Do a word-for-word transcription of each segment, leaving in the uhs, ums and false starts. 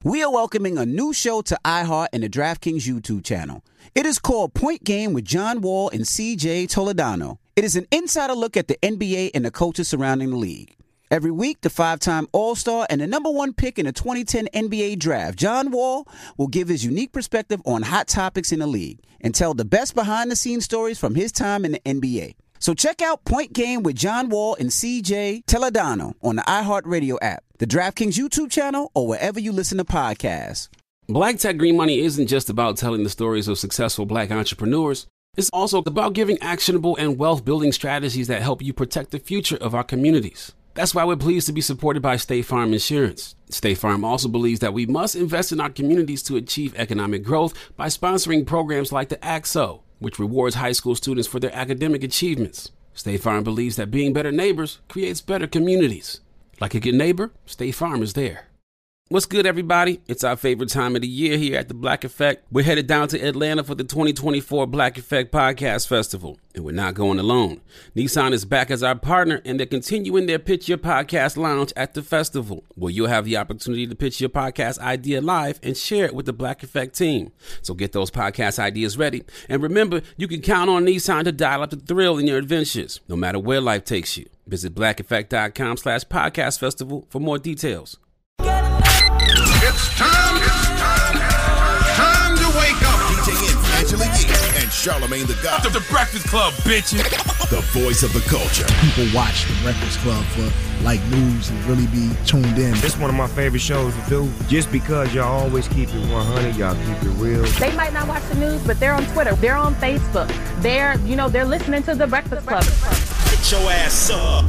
We are welcoming a new show to iHeart and the DraftKings YouTube channel. It is called Point Game with John Wall and C J Toledano. It is an insider look at the N B A and the coaches surrounding the league. Every week, the five-time All-Star and the number one pick in the twenty ten N B A Draft, John Wall, will give his unique perspective on hot topics in the league and tell the best behind-the-scenes stories from his time in the N B A. So check out Point Game with John Wall and C J Toledano on the iHeartRadio app, the DraftKings YouTube channel, or wherever you listen to podcasts. Black Tech Green Money isn't just about telling the stories of successful black entrepreneurs. It's also about giving actionable and wealth-building strategies that help you protect the future of our communities. That's why we're pleased to be supported by State Farm Insurance. State Farm also believes that we must invest in our communities to achieve economic growth by sponsoring programs like the A C S O, which rewards high school students for their academic achievements. State Farm believes that being better neighbors creates better communities. Like a good neighbor, State Farm is there. What's good, everybody? It's our favorite time of the year here at the Black Effect. We're headed down to Atlanta for the twenty twenty-four Black Effect Podcast Festival, and we're not going alone. Nissan is back as our partner, and they're continuing their Pitch Your Podcast Lounge at the festival, where you'll have the opportunity to pitch your podcast idea live and share it with the Black Effect team. So get those podcast ideas ready, and remember, you can count on Nissan to dial up the thrill in your adventures, no matter where life takes you. Visit blackeffect.com slash podcast festival for more details. It's time, it's time, time to wake up. D J Angela Yee and Charlamagne the God. The, the Breakfast Club, bitches. The voice of the culture. People watch the Breakfast Club for like news and really be tuned in. It's one of my favorite shows to do. Just because y'all always keep it one hundred, y'all keep it real. They might not watch the news, but they're on Twitter. They're on Facebook. They're, you know, they're listening to the Breakfast Club. Get your ass up.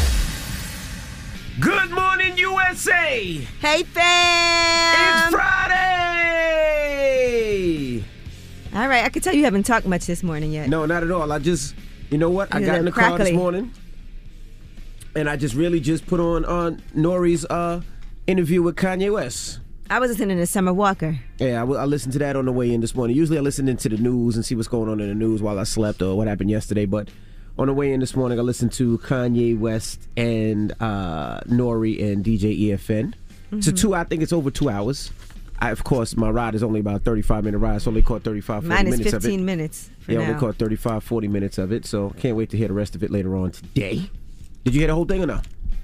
Good morning, U S A! Hey, fam! It's Friday! All right, I can tell you haven't talked much this morning yet. No, not at all. I just, you know what? I You're got in the crackly. car this morning, and I just really just put on on Nori's uh, interview with Kanye West. I was listening to Summer Walker. Yeah, I, w- I listened to that on the way in this morning. Usually I listen into the news and see what's going on in the news while I slept or what happened yesterday, but on the way in this morning, I listened to Kanye West and uh, Nori and D J E F N. Mm-hmm. So two, I think it's over two hours. I, of course, my ride is only about a thirty-five minute ride, so I only caught thirty-five, forty Mine is minutes of it. fifteen minutes for yeah, now. I only caught thirty-five, forty minutes of it, so can't wait to hear the rest of it later on today. Did you hear the whole thing or no?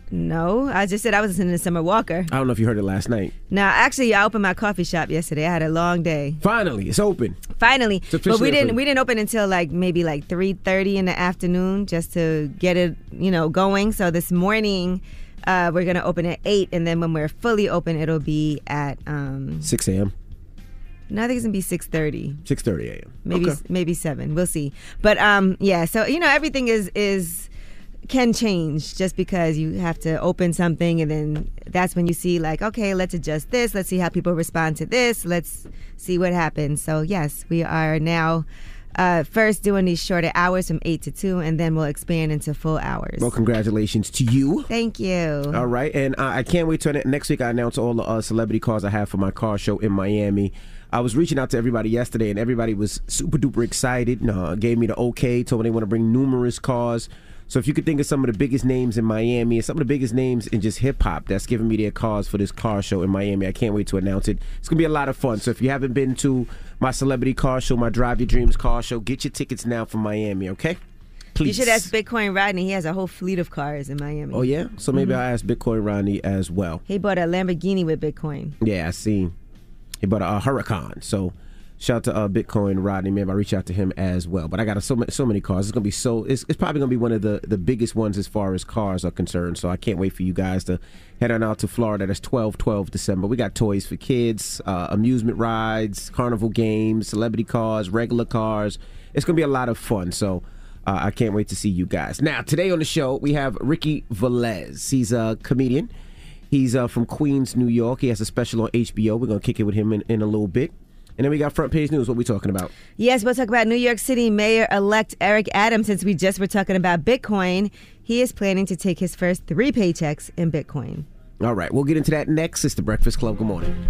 No, I just said I was listening to Summer Walker. I don't know if you heard it last night. No, actually, I opened my coffee shop yesterday. I had a long day. Finally, it's open. Finally, It's but officially we didn't open. we didn't open until like maybe like three thirty in the afternoon just to get it, you know, going. So this morning, uh, we're gonna open at eight, and then when we're fully open, it'll be at um, six a.m. No, I think it's gonna be six thirty. six thirty a.m. Maybe Okay. maybe seven. We'll see. But um, yeah. So you know, everything is is. can change just because you have to open something, and then that's when you see like, okay, let's adjust this, let's see how people respond to this, let's see what happens. So yes, we are now uh, first doing these shorter hours from eight to two, and then we'll expand into full hours. Well, congratulations to you. Thank you. All right, and uh, I can't wait till ne- next week I announce all the uh, celebrity cars I have for my car show in Miami. I was reaching out to everybody yesterday, and everybody was super duper excited. Uh, gave me the okay, told me they want to bring numerous cars. So if you could think of some of the biggest names in Miami and some of the biggest names in just hip-hop that's giving me their cars for this car show in Miami, I can't wait to announce it. It's going to be a lot of fun. So if you haven't been to my celebrity car show, my Drive Your Dreams car show, get your tickets now from Miami, okay? Please. You should ask Bitcoin Rodney. He has a whole fleet of cars in Miami. Oh, yeah? So maybe Mm-hmm. I'll ask Bitcoin Rodney as well. He bought a Lamborghini with Bitcoin. Yeah, I seen. He bought a, a Huracan. So shout out to uh, Bitcoin Rodney. Maybe I reach out to him as well. But I got a, so many, so many cars. It's gonna be so. It's, it's probably gonna be one of the, the biggest ones as far as cars are concerned. So I can't wait for you guys to head on out to Florida. That's twelve twelve December. We got toys for kids, uh, amusement rides, carnival games, celebrity cars, regular cars. It's gonna be a lot of fun. So uh, I can't wait to see you guys. Now today on the show we have Ricky Velez. He's a comedian. He's uh, from Queens, New York. He has a special on H B O. We're gonna kick it with him in, in a little bit. And then we got front page news. What we talking about? Yes, we'll talk about New York City Mayor-elect Eric Adams. Since we just were talking about Bitcoin, he is planning to take his first three paychecks in Bitcoin. All right, we'll get into that next. It's the Breakfast Club. Good morning.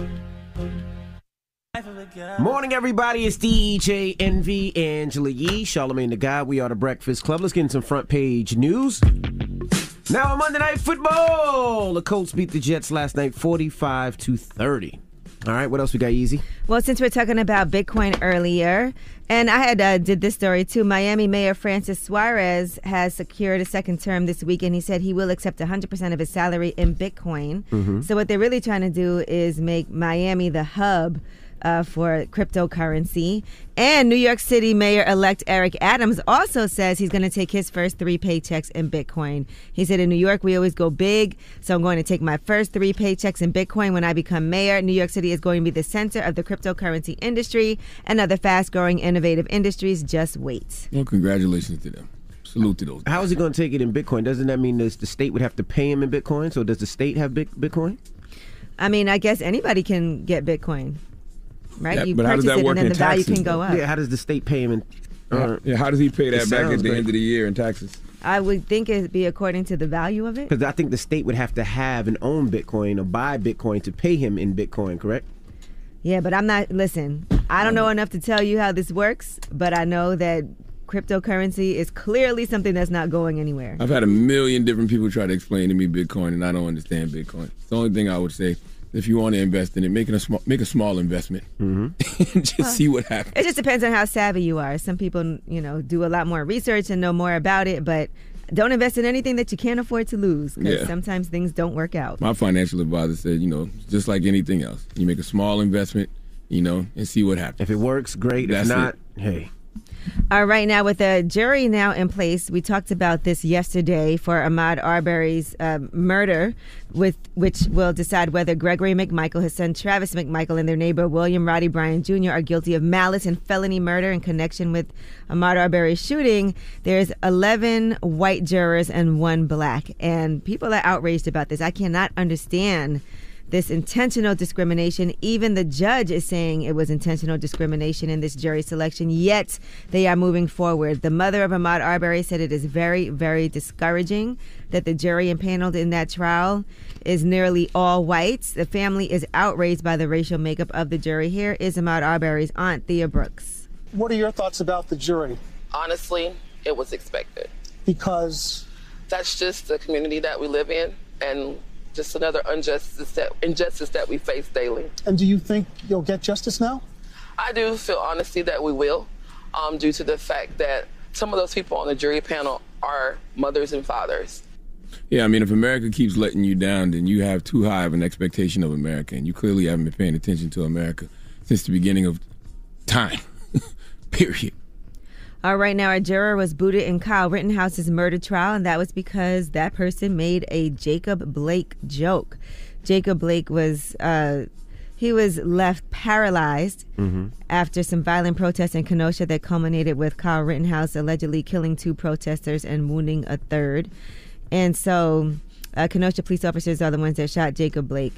Morning, everybody. It's D J Envy, Angela Yee, Charlamagne the God. We are the Breakfast Club. Let's get into some front page news. Now on Monday Night Football, the Colts beat the Jets last night forty-five to thirty. All right, what else we got, Easy? Well, since we're talking about Bitcoin earlier, and I had uh, did this story too, Miami Mayor Francis Suarez has secured a second term this week, and he said he will accept one hundred percent of his salary in Bitcoin. Mm-hmm. So what they're really trying to do is make Miami the hub Uh, for cryptocurrency. And New York City Mayor-elect Eric Adams also says he's going to take his first three paychecks in Bitcoin. He said, in New York, we always go big, so I'm going to take my first three paychecks in Bitcoin when I become mayor. New York City is going to be the center of the cryptocurrency industry and other fast-growing, innovative industries. Just wait. Well, congratulations to them. Salute to those guys. How is he going to take it in Bitcoin? Doesn't that mean this, the state would have to pay him in Bitcoin? So does the state have big Bitcoin? I mean, I guess anybody can get Bitcoin. Right, Yeah, you but how does purchase that it work and then in the value taxes, can go though? up. Yeah, how does the state pay him in... Uh, yeah, how does he pay that It back at sounds the great. end of the year in taxes? I would think it'd be according to the value of it. Because I think the state would have to have and own Bitcoin or buy Bitcoin to pay him in Bitcoin, correct? Yeah, but I'm not, listen, I don't know enough to tell you how this works, but I know that cryptocurrency is clearly something that's not going anywhere. I've had a million different people try to explain to me Bitcoin, and I don't understand Bitcoin. It's the only thing I would say. If you want to invest in it, make it a small, make a small investment, mm-hmm. and just well, see what happens. It just depends on how savvy you are. Some people, you know, do a lot more research and know more about it, but don't invest in anything that you can't afford to lose, because yeah. sometimes things don't work out. My financial advisor said, you know, just like anything else, you make a small investment, you know, and see what happens. If it works, great. That's if not, it. hey. All right, now with the jury now in place, we talked about this yesterday for Ahmaud Arbery's uh, murder, with which will decide whether Gregory McMichael, his son Travis McMichael, and their neighbor William Roddy Bryan Junior are guilty of malice and felony murder in connection with Ahmaud Arbery's shooting. There's eleven white jurors and one black, and people are outraged about this. I cannot understand this intentional discrimination. Even the judge is saying it was intentional discrimination in this jury selection, yet they are moving forward. The mother of Ahmaud Arbery said it is very, very discouraging that the jury impaneled in that trial is nearly all whites. The family is outraged by the racial makeup of the jury. Here is Ahmaud Arbery's aunt, Thea Brooks. What are your thoughts about the jury? Honestly, it was expected. Because? That's just the community that we live in, and just another injustice that, injustice that we face daily. And do you think you'll get justice now? I do feel honestly that we will, um, due to the fact that some of those people on the jury panel are mothers and fathers. Yeah, I mean, if America keeps letting you down, then you have too high of an expectation of America, and you clearly haven't been paying attention to America since the beginning of time, period. All right, now a juror was booted in Kyle Rittenhouse's murder trial, and that was because that person made a Jacob Blake joke. Jacob Blake was uh, he was left paralyzed mm-hmm. after some violent protests in Kenosha that culminated with Kyle Rittenhouse allegedly killing two protesters and wounding a third. And so uh, Kenosha police officers are the ones that shot Jacob Blake.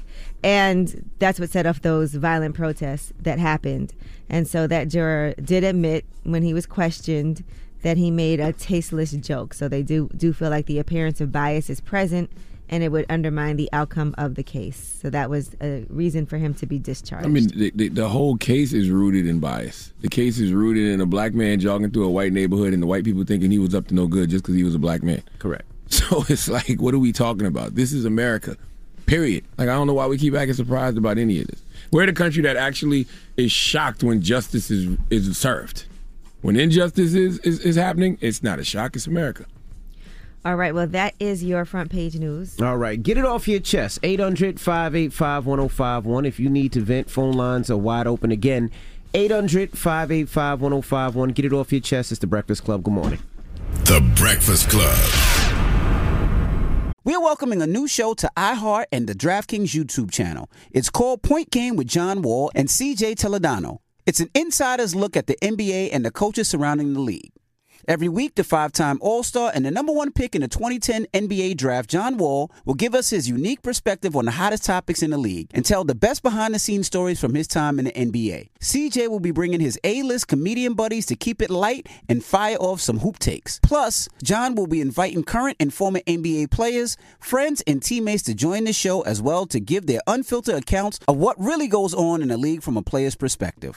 And that's what set off those violent protests that happened. And so that juror did admit when he was questioned that he made a tasteless joke. So they do, do feel like the appearance of bias is present and it would undermine the outcome of the case. So that was a reason for him to be discharged. I mean, the, the, the whole case is rooted in bias. The case is rooted in a black man jogging through a white neighborhood and the white people thinking he was up to no good just because he was a black man. Correct. So it's like, what are we talking about? This is America, period. Like, I don't know why we keep acting surprised about any of this. We're the country that actually is shocked when justice is is served. When injustice is, is, is happening, it's not a shock. It's America. All right, well, that is your front page news. All right, get it off your chest. eight hundred, five eight five, one oh five one. If you need to vent, phone lines are wide open again. eight hundred, five eight five, one oh five one. Get it off your chest. It's The Breakfast Club. Good morning. The Breakfast Club. We're welcoming a new show to iHeart and the DraftKings YouTube channel. It's called Point Game with John Wall and C J Toledano. It's an insider's look at the N B A and the coaches surrounding the league. Every week, the five-time All-Star and the number one pick in the twenty ten N B A draft, John Wall, will give us his unique perspective on the hottest topics in the league and tell the best behind-the-scenes stories from his time in the N B A. C J will be bringing his A-list comedian buddies to keep it light and fire off some hoop takes. Plus, John will be inviting current and former N B A players, friends, and teammates to join the show as well to give their unfiltered accounts of what really goes on in the league from a player's perspective.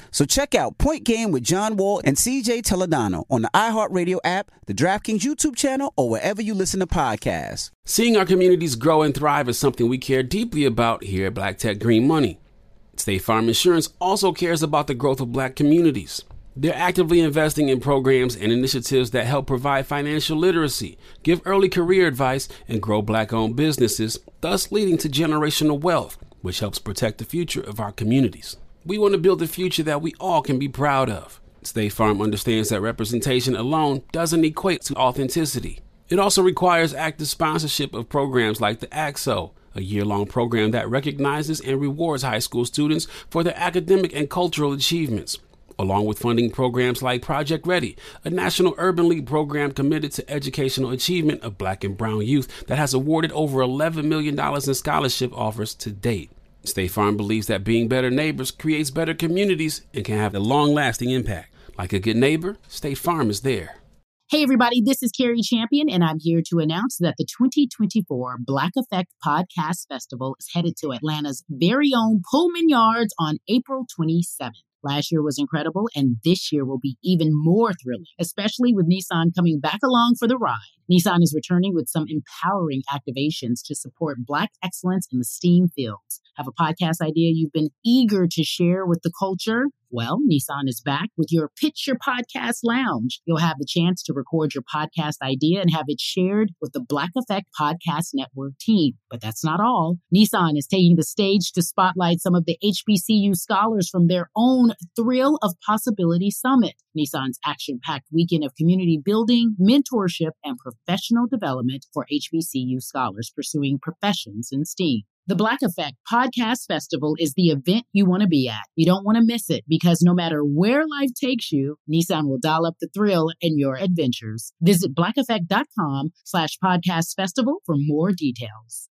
So check out Point Game with John Wall and C J Toledano on the iHeartRadio app, the DraftKings YouTube channel, or wherever you listen to podcasts. Seeing our communities grow and thrive is something we care deeply about here at Black Tech Green Money. State Farm Insurance also cares about the growth of black communities. They're actively investing in programs and initiatives that help provide financial literacy, give early career advice, and grow black-owned businesses, thus leading to generational wealth, which helps protect the future of our communities. We want to build a future that we all can be proud of. State Farm understands that representation alone doesn't equate to authenticity. It also requires active sponsorship of programs like the A C S O, a year-long program that recognizes and rewards high school students for their academic and cultural achievements, along with funding programs like Project Ready, a National Urban League program committed to educational achievement of black and brown youth that has awarded over eleven million dollars in scholarship offers to date. State Farm believes that being better neighbors creates better communities and can have a long-lasting impact. Like a good neighbor, State Farm is there. Hey, everybody, this is Carrie Champion, and I'm here to announce that the twenty twenty-four Black Effect Podcast Festival is headed to Atlanta's very own Pullman Yards on April twenty-seventh. Last year was incredible, and this year will be even more thrilling, especially with Nissan coming back along for the ride. Nissan is returning with some empowering activations to support Black excellence in the STEAM fields. Have a podcast idea you've been eager to share with the culture? Well, Nissan is back with your Pitch Your Podcast Lounge. You'll have the chance to record your podcast idea and have it shared with the Black Effect Podcast Network team. But that's not all. Nissan is taking the stage to spotlight some of the H B C U scholars from their own Thrill of Possibility Summit, Nissan's action-packed weekend of community building, mentorship, and professional development for H B C U scholars pursuing professions in STEAM. The Black Effect Podcast Festival is the event you want to be at. You don't want to miss it because no matter where life takes you, Nissan will dial up the thrill in your adventures. Visit blackeffect.com slash podcast festival for more details.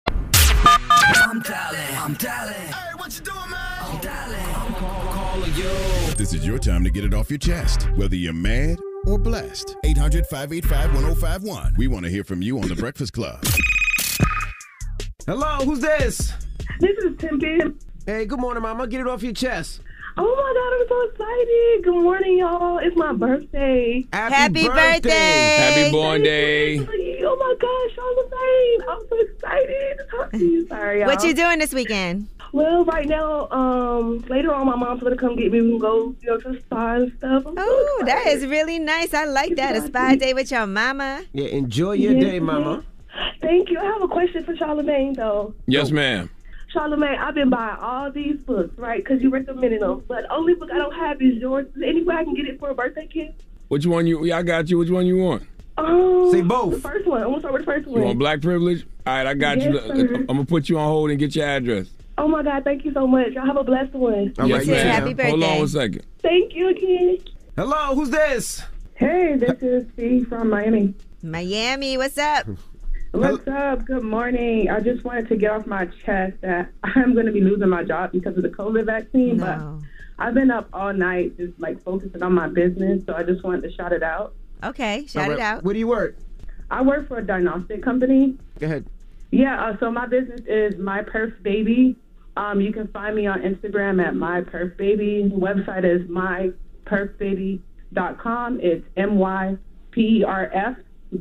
I'm dialing, I'm dialing. Hey, what you doing, man? I'm dialing, I'm call, calling you. This is your time to get it off your chest, whether you're mad or blessed. eight hundred, five eight five, one oh five one. We want to hear from you on The Breakfast Club. Hello, who's this? This is Tempe. Hey, good morning, Mama. Get it off your chest. Oh my God, I'm so excited. Good morning, y'all. It's my birthday. Happy, Happy birthday. birthday. Happy born day. Oh my gosh, Charlamagne. I'm so excited to talk to you. Sorry, y'all. What you doing this weekend? Well, right now, um, later on, my mom's going to come get me. We can go, you know, to the spa and stuff. I'm Oh, so that is really nice. I like that. A spa day with your mama. Yeah, enjoy your Yes, day, Mama. Thank you. I have a question for Charlamagne, though. Yes, ma'am. Charlamagne, I've been buying all these books, right, because you recommended them. But the only book I don't have is yours. Is there any way I can get it for a birthday gift? Which one you? Yeah, I got you. Which one you want? Um, Say both. The first one. I'm going to start with the first one. You want Black Privilege? All right, I got Yes, you. sir. I'm gonna put you on hold and get your address. Oh, my God. Thank you so much. Y'all have a blessed one. All yes, right, ma'am. Happy birthday. Hold on one second. Thank you again. Hello, who's this? Hey, this is Steve from Miami. Miami, what's up? What's up? Good morning. I just wanted to get off my chest that I'm going to be losing my job because of the COVID vaccine, No. but I've been up all night just like focusing on my business, so I just wanted to shout it out. Okay, shout All it right. out. Where do you work? I work for a diagnostic company. Go ahead. Yeah, uh, so my business is My Perf Baby. Um, you can find me on Instagram at My Perf Baby. The website is my perf baby dot com. It's M Y P E R F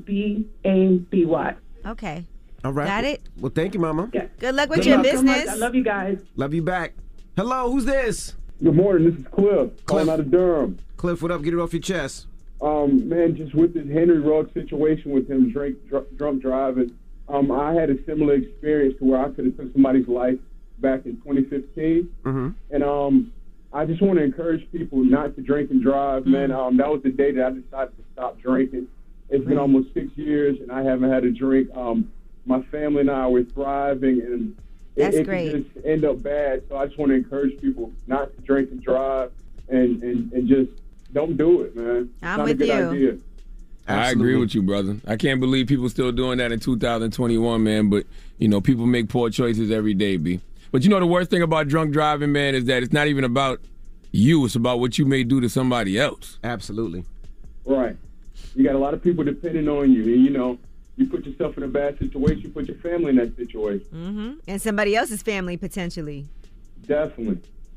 B A B Y. Okay. All right. Got it? Well, thank you, Mama. Yeah. Good luck with Good your luck. So much. business. I love you guys. Love you back. Hello, who's this? Good morning. This is Cliff, calling Cliff. out of Durham. Cliff, what up? Get it off your chest. Um, man, just with this Henry Ruggs situation with him drink, dr- drunk driving, um, I had a similar experience to where I could have took somebody's life back in twenty fifteen. Mm-hmm. And um, I just want to encourage people not to drink and drive, man. Um, that was the day that I decided to stop drinking. It's been almost six years, and I haven't had a drink. Um, my family and I were thriving, and it, That's it great. could just end up bad. So I just want to encourage people not to drink and drive, and, and, and just don't do it, man. It's I'm not with a good you. idea. I agree with you, brother. I can't believe people still doing that in two thousand twenty-one, man. But, you know, people make poor choices every day, B. But, you know, the worst thing about drunk driving, man, is that it's not even about you. It's about what you may do to somebody else. Absolutely. Right. You got a lot of people depending on you. And, you know, you put yourself in a bad situation, you put your family in that situation. Mm-hmm. And somebody else's family, potentially. Definitely.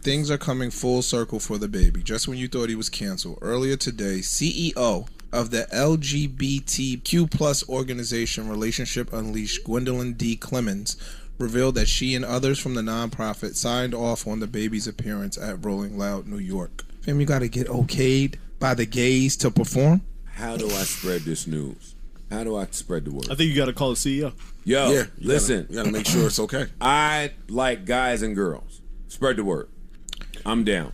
Things are coming full circle for the baby. Just when you thought he was canceled. Earlier today, C E O of the L G B T Q plus organization Relationship Unleashed, Gwendolyn D. Clemens, revealed that she and others from the nonprofit signed off on the baby's appearance at Rolling Loud, New York. Fam, you gotta get okayed by the gays to perform? How do I spread this news? How do I spread the word? I think you got to call the C E O. Yo, Yeah, you listen. gotta- you gotta make sure it's okay. I like guys and girls. Spread the word. I'm down.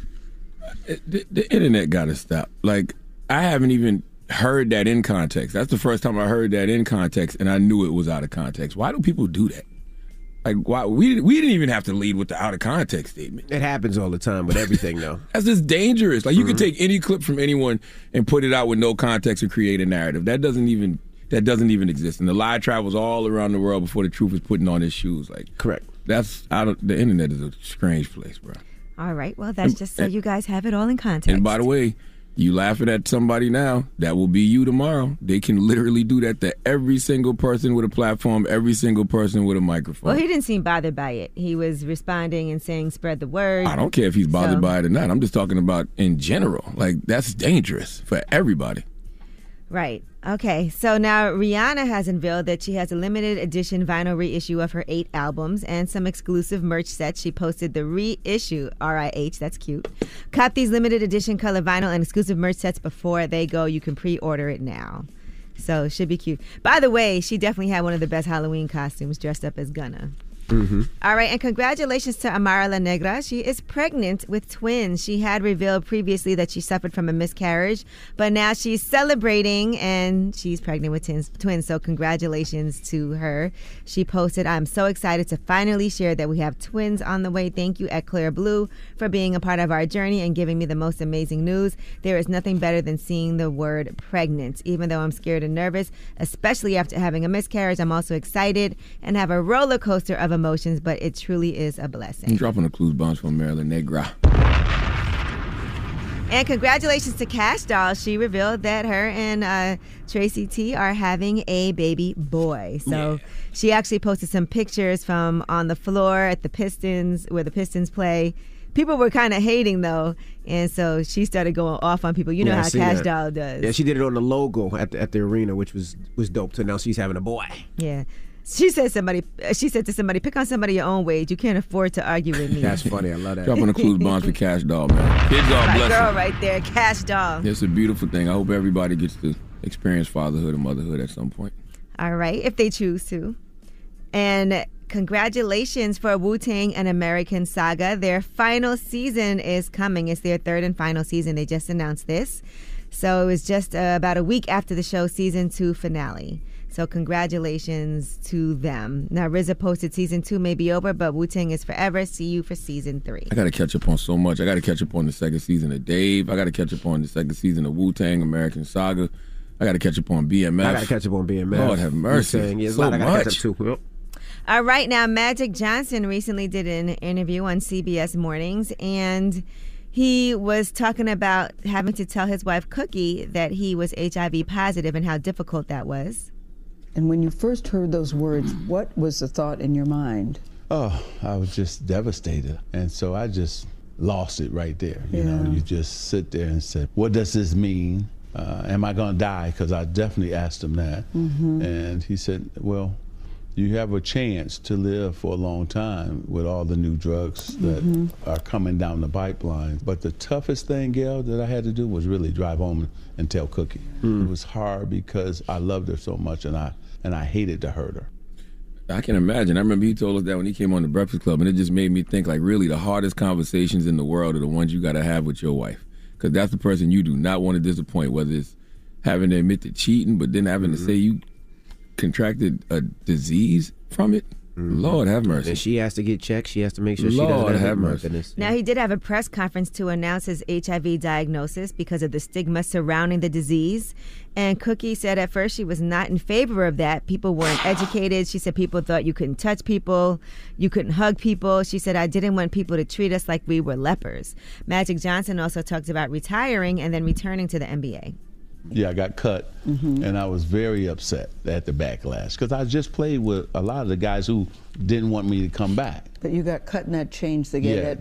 The, the internet got to stop. Like, I haven't even heard that in context. That's the first time I heard that in context, and I knew it was out of context. Why do people do that? Like, why we we didn't even have to lead with the out of context statement. It happens all the time with everything, though. That's just dangerous. Like, you Mhm. can take any clip from anyone and put it out with no context and create a narrative. That doesn't even that doesn't even exist. And the lie travels all around the world before the truth is putting on its shoes. Like, correct. That's I don't. The internet is a strange place, bro. All right. Well, that's And- just so and- you guys have it all in context. And by the way, you laughing at somebody now, that will be you tomorrow. They can literally do that to every single person with a platform, every single person with a microphone. Well, he didn't seem bothered by it. He was responding and saying, spread the word. I don't care if he's bothered So- by it or not. I'm just talking about in general. Like, that's dangerous for everybody. Right. Okay. So now Rihanna has unveiled that she has a limited edition vinyl reissue of her eight albums and some exclusive merch sets. She posted the reissue, R I H, that's cute. Cop these limited edition color vinyl and exclusive merch sets before they go. You can pre-order it now. So it should be cute. By the way, she definitely had one of the best Halloween costumes, dressed up as Gunna. Mm-hmm. All right, and congratulations to Amara La Negra. She is pregnant with twins. She had revealed previously that she suffered from a miscarriage, but now she's celebrating and she's pregnant with twins. twins. So congratulations to her. She posted, I'm so excited to finally share that we have twins on the way. Thank you, Eclair Blue, for being a part of our journey and giving me the most amazing news. There is nothing better than seeing the word pregnant. Even though I'm scared and nervous, especially after having a miscarriage, I'm also excited and have a roller coaster of emotions, but it truly is a blessing. I'm dropping the clues bombs from Marilyn Negra. And congratulations to Cash Doll. She revealed that her and uh, Tracy T are having a baby boy. So yeah. She actually posted some pictures from on the floor at the Pistons, where the Pistons play. People were kind of hating, though, and so she started going off on people. You know Yeah, I how see Cash that. Doll does. Yeah, she did it on the logo at the, at the arena, which was was dope. So now she's having a boy. Yeah. She said somebody. She said to somebody, "Pick on somebody your own wage. You can't afford to argue with me." That's funny. I love that. Dropping the clues bombs for Cash Doll, man. Kids are My blessing. girl right there, Cash Doll. It's a beautiful thing. I hope everybody gets to experience fatherhood and motherhood at some point. All right, if they choose to. And congratulations for Wu-Tang and American Saga. Their final season is coming. It's their third and final season. They just announced this. So it was just uh, about a week after the show's season two finale. So congratulations to them. Now, R Z A posted season two may be over, but Wu-Tang is forever. See you for season three. I got to catch up on so much. I got to catch up on the second season of Dave. I got to catch up on the second season of Wu-Tang, American Saga. I got to catch up on B M F. I got to catch up on B M F. Lord have mercy. Wu-Tang, yeah, so I got to much. catch up too. All right, now Magic Johnson recently did an interview on C B S Mornings, and he was talking about having to tell his wife Cookie that he was H I V positive and how difficult that was. And when you first heard those words, what was the thought in your mind? Oh, I was just devastated. And so I just lost it right there. You Yeah. know, you just sit there and say, what does this mean? Uh, am I going to die? Because I definitely asked him that. Mhm. And he said, well, you have a chance to live for a long time with all the new drugs that Mhm. are coming down the pipeline. But the toughest thing, Gail, that I had to do was really drive home and tell Cookie. It was hard because I loved her so much and I and I hated to hurt her. I can imagine. I remember he told us that when he came on the Breakfast Club, and it just made me think, like, really the hardest conversations in the world are the ones you got to have with your wife. Because that's the person you do not want to disappoint, whether it's having to admit to cheating, but then having to say you contracted a disease from it. Lord have mercy. And she has to get checked. She has to make sure she Lord doesn't have, have it. My mercy. goodness. Now, he did have a press conference to announce his H I V diagnosis because of the stigma surrounding the disease. And Cookie said at first she was not in favor of that. People weren't educated. She said people thought you couldn't touch people, you couldn't hug people. She said, I didn't want people to treat us like we were lepers. Magic Johnson also talked about retiring and then returning to the N B A. Yeah, I got cut, and I was very upset at the backlash because I just played with a lot of the guys who didn't want me to come back. But you got cut and that changed the game. Yeah, that, that-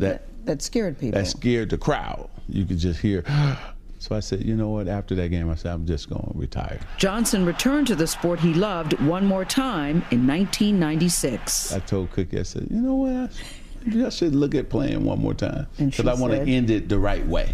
That scared people. That scared the crowd. You could just hear. So I said, you know what? After that game, I said, I'm just going to retire. Johnson returned to the sport he loved one more time in nineteen ninety-six. I told Cookie, I said, you know what? I should look at playing one more time because I want to said- end it the right way.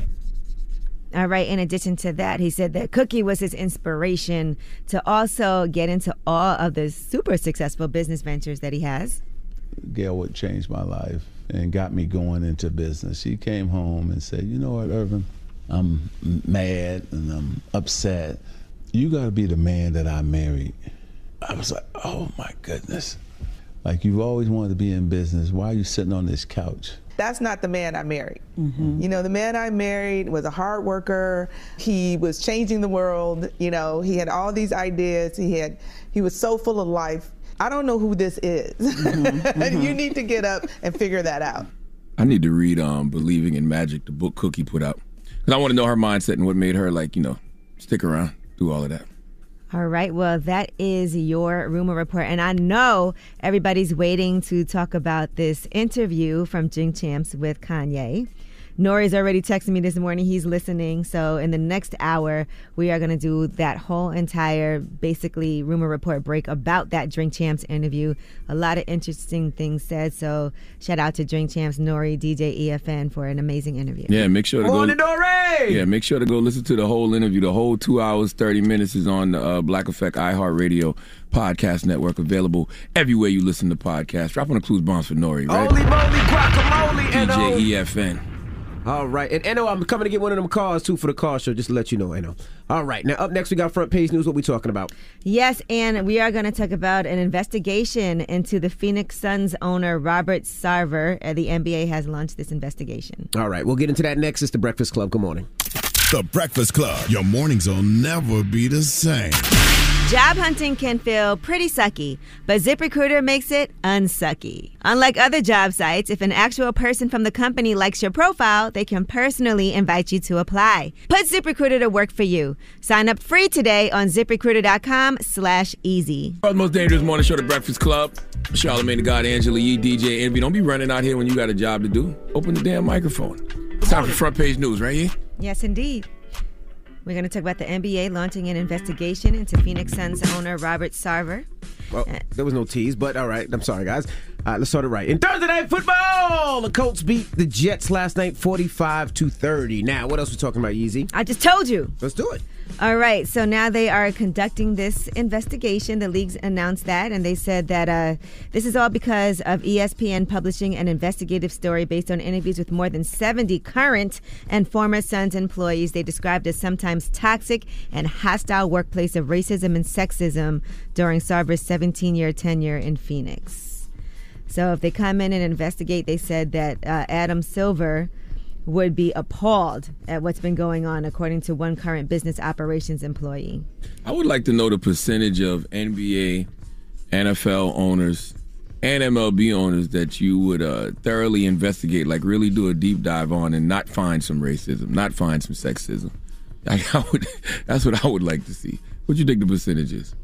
All right. In addition to that, he said that Cookie was his inspiration to also get into all of the super successful business ventures that he has. Gail would change my life and got me going into business. She came home and said, you know what, Irvin, I'm mad and I'm upset. You got to be the man that I married. I was like, oh my goodness. Like, you've always wanted to be in business. Why are you sitting on this couch? That's not the man I married. Mm-hmm. You know, the man I married was a hard worker. He was changing the world. You know, he had all these ideas. He had, he was so full of life. I don't know who this is. Mm-hmm. Mm-hmm. You need to get up and figure that out. I need to read um, Believing in Magic, the book Cookie put out. Because I want to know her mindset and what made her, like, you know, stick around, do all of that. All right. Well, that is your rumor report. And I know everybody's waiting to talk about this interview from Drink Champs with Kanye. Nori's already texted me this morning. He's listening. So in the next hour, we are going to do that whole entire, basically, rumor report break about that Drink Champs interview. A lot of interesting things said. So shout out to Drink Champs, Nori, D J E F N for an amazing interview. Yeah, make sure to go. Morning, Nori! Yeah, make sure to go listen to the whole interview. The whole two hours, thirty minutes is on the uh, Black Effect iHeartRadio podcast network, available everywhere you listen to podcasts. Drop on the clues bombs for Nori, right? Holy moly, guacamole, D J N O. E F N. All right. And Eno, I'm coming to get one of them cars, too, for the car show, just to let you know, Eno. All right. Now, up next, we got front page news. What we talking about? Yes, and we are going to talk about an investigation into the Phoenix Suns owner, Robert Sarver. Uh, the N B A has launched this investigation. All right. We'll get into that next. It's The Breakfast Club. Good morning. The Breakfast Club. Your mornings will never be the same. Job hunting can feel pretty sucky, but ZipRecruiter makes it unsucky. Unlike other job sites, if an actual person from the company likes your profile, they can personally invite you to apply. Put ZipRecruiter to work for you. Sign up free today on ZipRecruiter.com slash easy. The most dangerous morning show, The Breakfast Club. Charlamagne the God, Angela Yee, D J Envy. Don't be running out here when you got a job to do. Open the damn microphone. It's time for front page news, right, Yee? Yes, indeed. We're going to talk about the N B A launching an investigation into Phoenix Suns owner Robert Sarver. Well, there was no tease, but all right. I'm sorry, guys. All right, let's start it right. In Thursday Night Football, the Colts beat the Jets last night forty-five to thirty. Now, what else we talking about, Yeezy? I just told you. Let's do it. All right, so now they are conducting this investigation. The leagues announced that, and they said that uh, this is all because of E S P N publishing an investigative story based on interviews with more than seventy current and former Suns employees they described as sometimes toxic and hostile workplace of racism and sexism during Sarver's seventeen-year tenure in Phoenix. So if they come in and investigate, they said that uh, Adam Silver would be appalled at what's been going on, according to one current business operations employee. I would like to know the percentage of N B A, N F L owners, and M L B owners that you would uh, thoroughly investigate, like really do a deep dive on and not find some racism, not find some sexism. I, I would, that's what I would like to see. What do you think the percentage is?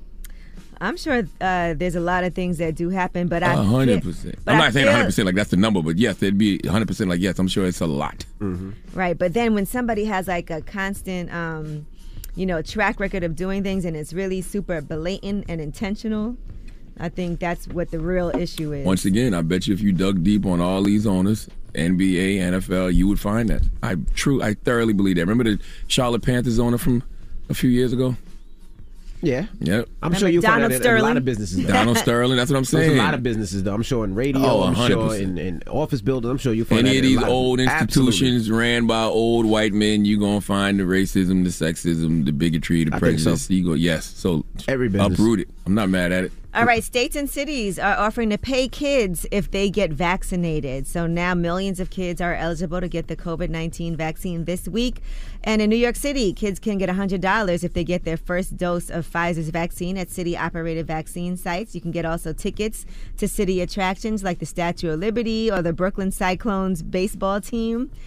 I'm sure uh, there's a lot of things that do happen, but I A hundred percent. I'm not saying a hundred percent like that's the number, but yes, there'd be a hundred percent like yes. I'm sure it's a lot. Mm-hmm. Right, but then when somebody has like a constant, um, you know, track record of doing things and it's really super blatant and intentional, I think that's what the real issue is. Once again, I bet you if you dug deep on all these owners, N B A, N F L, you would find that. I true, I thoroughly believe that. Remember the Charlotte Panthers owner from a few years ago? Yeah. Yep. I'm Remember sure you'll Donald find that in a lot of businesses. Though. Donald Sterling, that's what I'm saying. There's a lot of businesses, though. I'm sure in radio, oh, I'm sure in, in office buildings, I'm sure you'll find Any that of these in a lot old of, institutions absolutely. ran by old white men, you're going to find the racism, the sexism, the bigotry, the I think prejudice. so. You go, yes. So Every business. uproot it. I'm not mad at it. All right, states and cities are offering to pay kids if they get vaccinated. So now millions of kids are eligible to get the COVID nineteen vaccine this week. And in New York City, kids can get one hundred dollars if they get their first dose of Pfizer's vaccine at city-operated vaccine sites. You can get also tickets to city attractions like the Statue of Liberty or the Brooklyn Cyclones baseball team.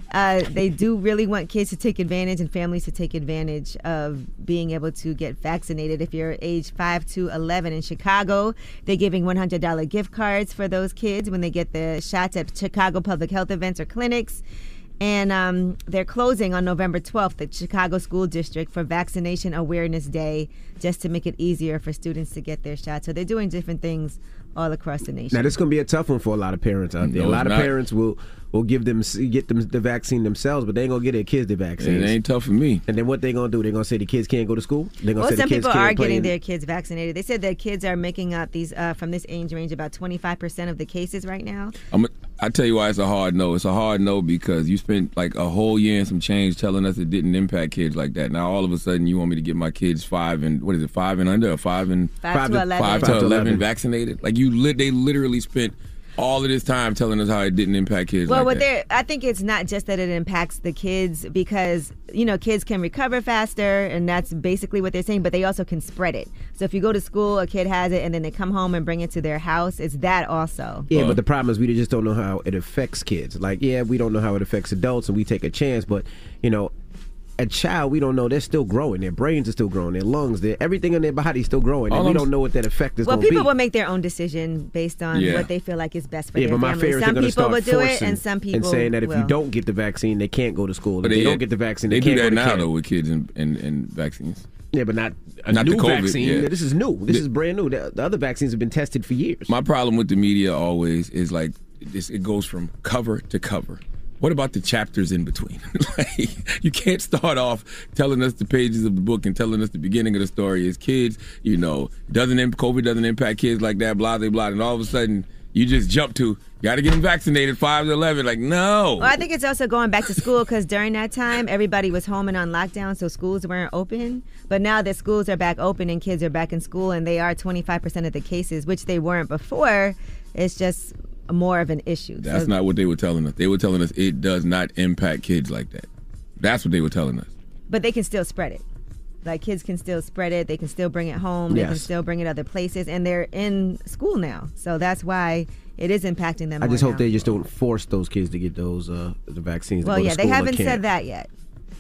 uh, they do really want kids to take advantage and families to take advantage of being able to get vaccinated. If you're age five to eleven in Chicago, they're giving one hundred dollars gift cards for those kids when they get the shots at Chicago public health events or clinics. And um, they're closing on November twelfth, the Chicago School District, for Vaccination Awareness Day, just to make it easier for students to get their shots. So they're doing different things all across the nation. Now, this is going to be a tough one for a lot of parents out there. No, a lot of not. parents will, will give them get them the vaccine themselves, but they ain't going to get their kids the vaccine. It ain't tough for me. And then what they going to do? They're going to say the kids can't go to school? They're going to Well, say some the kids people can't are play getting in- their kids vaccinated. They said that kids are making up these, uh, from this age range, about twenty-five percent of the cases right now. I'm, I tell you why it's a hard no. It's a hard no because you spent like a whole year and some change telling us it didn't impact kids like that. Now all of a sudden you want me to get my kids five and what is it, five and under, or five and Five Five to to- eleven. five to Five to eleven eleven. vaccinated? Like you, lit, they literally spent all of this time telling us how it didn't impact kids. Well, like what that. they're, I think it's not just that it impacts the kids because, you know, kids can recover faster, and that's basically what they're saying, but they also can spread it. So if you go to school, a kid has it, and then they come home and bring it to their house, it's that also. Yeah, but the problem is we just don't know how it affects kids. Like, yeah, we don't know how it affects adults, and we take a chance, but, you know, a child, we don't know. They're still growing. Their brains are still growing. Their lungs, their everything in their body is still growing. And All we I'm don't know what that effect is Well, going to be. people will make their own decision based on Yeah. what they feel like is best for Yeah, their but my family. fear is Some they're going to people start will do it, forcing and some people and saying that if will. you don't get the vaccine, they can't go to school. If But they, they- don't get the vaccine, they, They do can't that go to now camp. though with kids and, and, and vaccines. Yeah, but not a Not the new COVID, vaccine. yeah. This is new. This The- is brand new. The, the other vaccines have been tested for years. My problem with the media always is like this, it goes from cover to cover. What about the chapters in between? Like, you can't start off telling us the pages of the book and telling us the beginning of the story is kids, you know, doesn't imp- COVID doesn't impact kids like that, blah, blah, blah. And all of a sudden, you just jump to, got to get them vaccinated, five to eleven. Like, no. Well, I think it's also going back to school because during that time, everybody was home and on lockdown, so schools weren't open. But now that schools are back open and kids are back in school and they are twenty-five percent of the cases, which they weren't before, it's just more of an issue. That's So- not what they were telling us. They were telling us it does not impact kids like that. That's what they were telling us. But they can still spread it. Like, kids can still spread it. They can still bring it home. They can Yes. still bring it other places. And they're in school now. So that's why it is impacting them I more just hope now. they just don't force those kids to get those uh, the vaccines. to Well, go to yeah, they school or haven't camp. said that yet.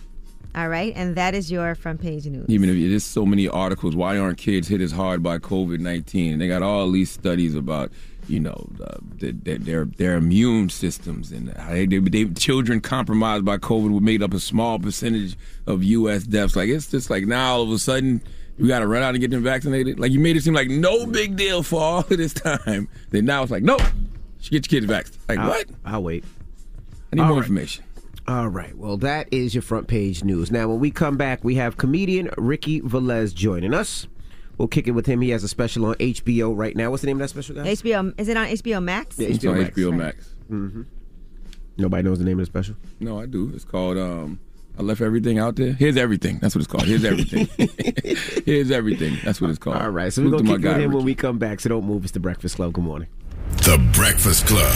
All right. And that is your front page news. Even if there's so many articles, why aren't kids hit as hard by COVID nineteen? They got all these studies about, you know, uh, the, the, their their immune systems and how they, they, they children compromised by COVID would make up a small percentage of U S deaths. Like, it's just like now all of a sudden we got to run out and get them vaccinated. Like, you made it seem like no big deal for all of this time. Then now it's like, nope, you should get your kids vaccinated. Like, I'll, what? I'll wait. I need All more right. information. All right. Well, that is your front page news. Now, when we come back, we have comedian Ricky Velez joining us. We'll kick it with him. He has a special on H B O right now. What's the name of that special, guys? H B O, is it on H B O Max? Yeah, It's on H B O Max. Mm-hmm. Nobody knows the name of the special? No, I do. It's called um, I Left Everything Out There. Here's Everything. That's what it's called. Here's Everything. Here's Everything. That's what it's called. All right. So we're Salute going to to kick my it with guy, him when Ricky. we come back. So don't move. It's The Breakfast Club. Good morning. The Breakfast Club.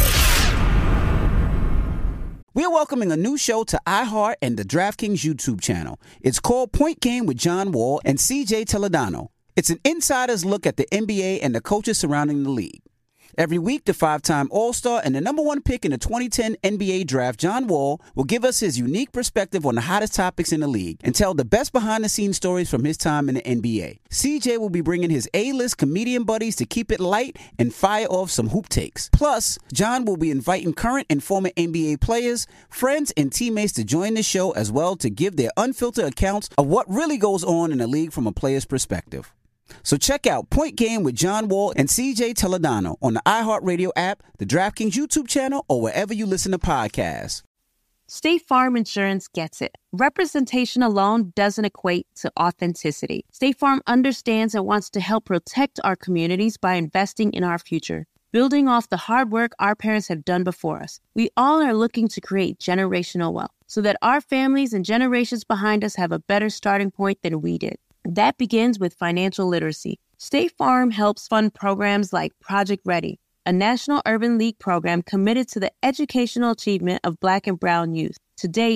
We're welcoming a new show to iHeart and the DraftKings YouTube channel. It's called Point Game with John Wall and C J Toledano. It's an insider's look at the N B A and the coaches surrounding the league. Every week, the five-time All-Star and the number one pick in the twenty ten N B A draft, John Wall, will give us his unique perspective on the hottest topics in the league and tell the best behind-the-scenes stories from his time in the N B A. C J will be bringing his A-list comedian buddies to keep it light and fire off some hoop takes. Plus, John will be inviting current and former N B A players, friends, and teammates to join the show as well to give their unfiltered accounts of what really goes on in the league from a player's perspective. So check out Point Game with John Wall and C J Toledano on the iHeartRadio app, the DraftKings YouTube channel, or wherever you listen to podcasts. State Farm Insurance gets it. Representation alone doesn't equate to authenticity. State Farm understands and wants to help protect our communities by investing in our future, building off the hard work our parents have done before us. We all are looking to create generational wealth so that our families and generations behind us have a better starting point than we did. That begins with financial literacy. State Farm helps fund programs like Project Ready, a National Urban League program committed to the educational achievement of Black and Brown youth. To date,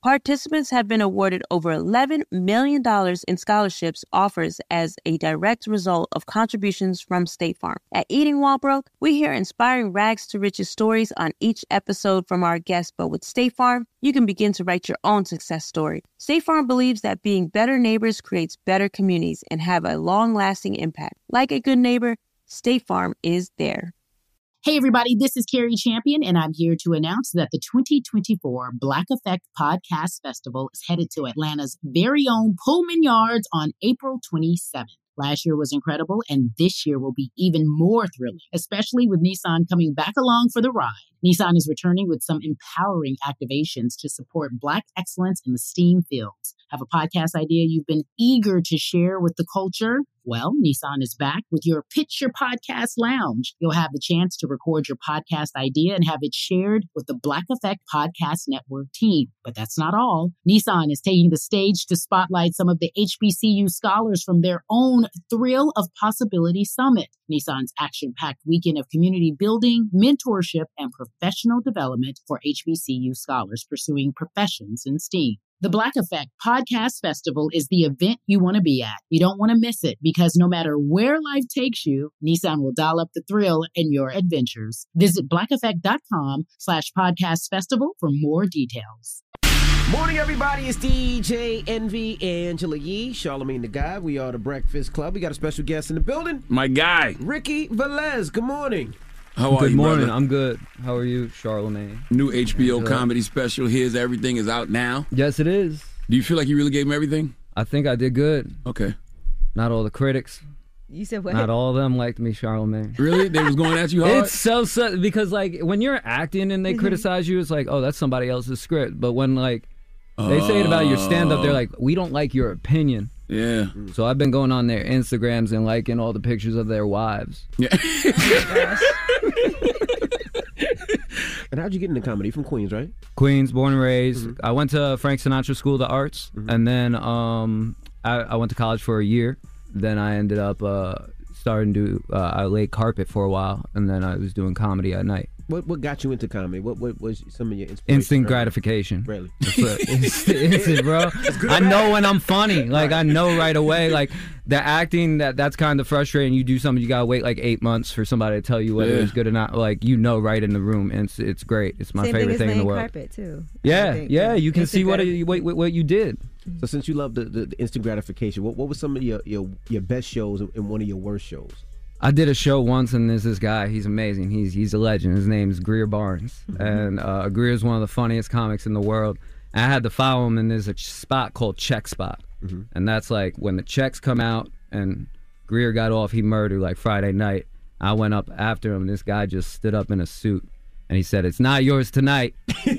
Participants have been awarded over eleven million dollars in scholarships offers as a direct result of contributions from State Farm. At Eating While Broke, we hear inspiring rags to riches stories on each episode from our guests, but with State Farm, you can begin to write your own success story. State Farm believes that being better neighbors creates better communities and have a long-lasting impact. Like a good neighbor, State Farm is there. Hey, everybody, this is Carrie Champion, and I'm here to announce that the twenty twenty-four Black Effect Podcast Festival is headed to Atlanta's very own Pullman Yards on April twenty-seventh. Last year was incredible, and this year will be even more thrilling, especially with Nissan coming back along for the ride. Nissan is returning with some empowering activations to support Black excellence in the STEAM fields. Have a podcast idea you've been eager to share with the culture? Well, Nissan is back with your Pitch Your Podcast Lounge. You'll have the chance to record your podcast idea and have it shared with the Black Effect Podcast Network team. But that's not all. Nissan is taking the stage to spotlight some of the H B C U scholars from their own Thrill of Possibility Summit. Nissan's action-packed weekend of community building, mentorship, and professional development for H B C U scholars pursuing professions in STEAM. The Black Effect Podcast Festival is the event you want to be at. You don't want to miss it because no matter where life takes you, Nissan will dial up the thrill in your adventures. Visit blackeffect.com slash podcast festival for more details. Morning, everybody. It's D J Envy, Angela Yee, Charlamagne the Guy. We are the Breakfast Club. We got a special guest in the building. My guy. Ricky Velez. Good morning. How are Good you, morning. brother? I'm good. How are you, Charlamagne? New H B O Good. comedy special. Here's Everything is out now. Yes, it is. Do you feel like you really gave him everything? I think I did good. Okay. Not all the critics. You said what? Not all of them liked me, Charlamagne. Really? They was going at you hard? It's so, so because like when you're acting and they criticize you, it's like, oh, that's somebody else's script. But when like they say it about your stand-up, they're like, we don't like your opinion. Yeah. So I've been going on their Instagrams and liking all the pictures of their wives. Yeah. And how'd you get into comedy? You from Queens, right? Queens, born and raised. Mm-hmm. I went to Frank Sinatra School of the Arts, Mm-hmm. and then um, I, I went to college for a year. Then I ended up uh, starting to uh, I laid carpet for a while, and then I was doing comedy at night. What what got you into comedy? What what was some of your inspiration? Instant gratification. Really? That's what- it's, instant, bro. I know when I'm funny. Like I know right away. Like the acting that that's kind of frustrating. You do something, you gotta wait like eight months for somebody to tell you whether Yeah. it's good or not. Like you know right in the room, and it's, it's great. It's my Same favorite thing, thing as in the laying world. carpet too. Yeah, I think, yeah. You can Instant see what, gratif- you, what what you did. So since you love the, the, the instant gratification, what what was some of your your, your best shows and one of your worst shows? I did a show once, and there's this guy. He's amazing. He's he's a legend. His name's Greer Barnes, Mm-hmm. and uh, Greer's one of the funniest comics in the world. And I had to follow him, and there's a ch- spot called Check Spot, Mm-hmm. and that's like when the checks come out. And Greer got off. He murdered like Friday night. I went up after him. This guy just stood up in a suit, and he said, "It's not yours tonight."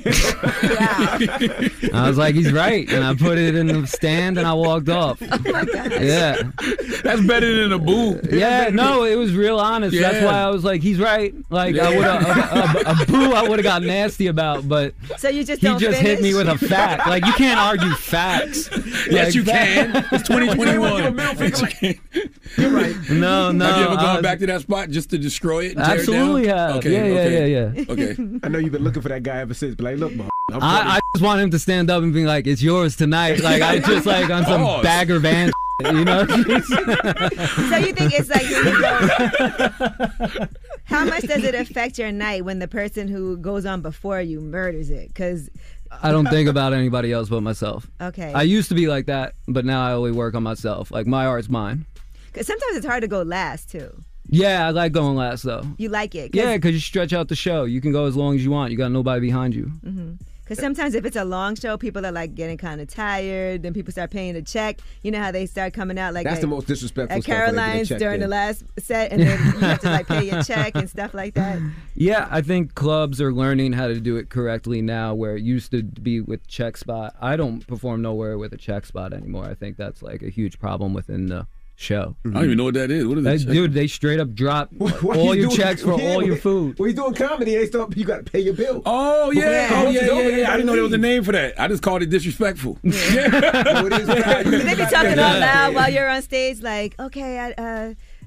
I was like, he's right, and I put it in the stand, and I walked off. Oh my God. Yeah. That's better than a boo. Yeah, no, it was real honest. Yeah. That's why I was like, he's right. Like, I would have a, a, a boo I would have got nasty about, but So you just he don't just hit me finish? with a fact. Like, you can't argue facts. Yes, Like, you can. It's twenty twenty-one. You're right. No, no. Have you ever gone I- back to that spot just to destroy it? And tear it Absolutely down? have. Okay, Yeah, yeah, okay. yeah, yeah. Okay. I know you've been looking for that guy ever since, but like, look, man, I'm I, I just want him to stand up and be like, "It's yours tonight." Like I just like on some Pause. bagger band, you know. So you think it's like when you go, how much does it affect your night when the person who goes on before you murders it? Because I don't think about anybody else but myself. Okay. I used to be like that, but now I only work on myself. Like my art's mine. cause sometimes it's hard to go last too. Yeah, I like going last though. You like it? 'Cause- Yeah, because you stretch out the show. You can go as long as you want. You got nobody behind you. Because sometimes if it's a long show, people are like getting kind of tired. Then people start paying a check. You know how they start coming out like That's like, the most disrespectful at stuff when they get a Caroline's check, during yeah. the last set, and then you have to like pay your check and stuff like that. Yeah, I think clubs are learning how to do it correctly now, where it used to be with check spot. I don't perform nowhere with a check spot anymore. I think that's like a huge problem within the show. I don't even know what that is. What is They, that? dude, they straight up drop What all you your doing- checks for yeah, all your when- food. When you doing comedy, they start, you got to pay your bill. Oh yeah, Yeah. oh yeah, It's over, yeah, yeah. I didn't know there was a leave. name for that. I just called it disrespectful. So it is value. They be You gotta talking pay out your loud bill. while you're on stage, like, okay, I, uh,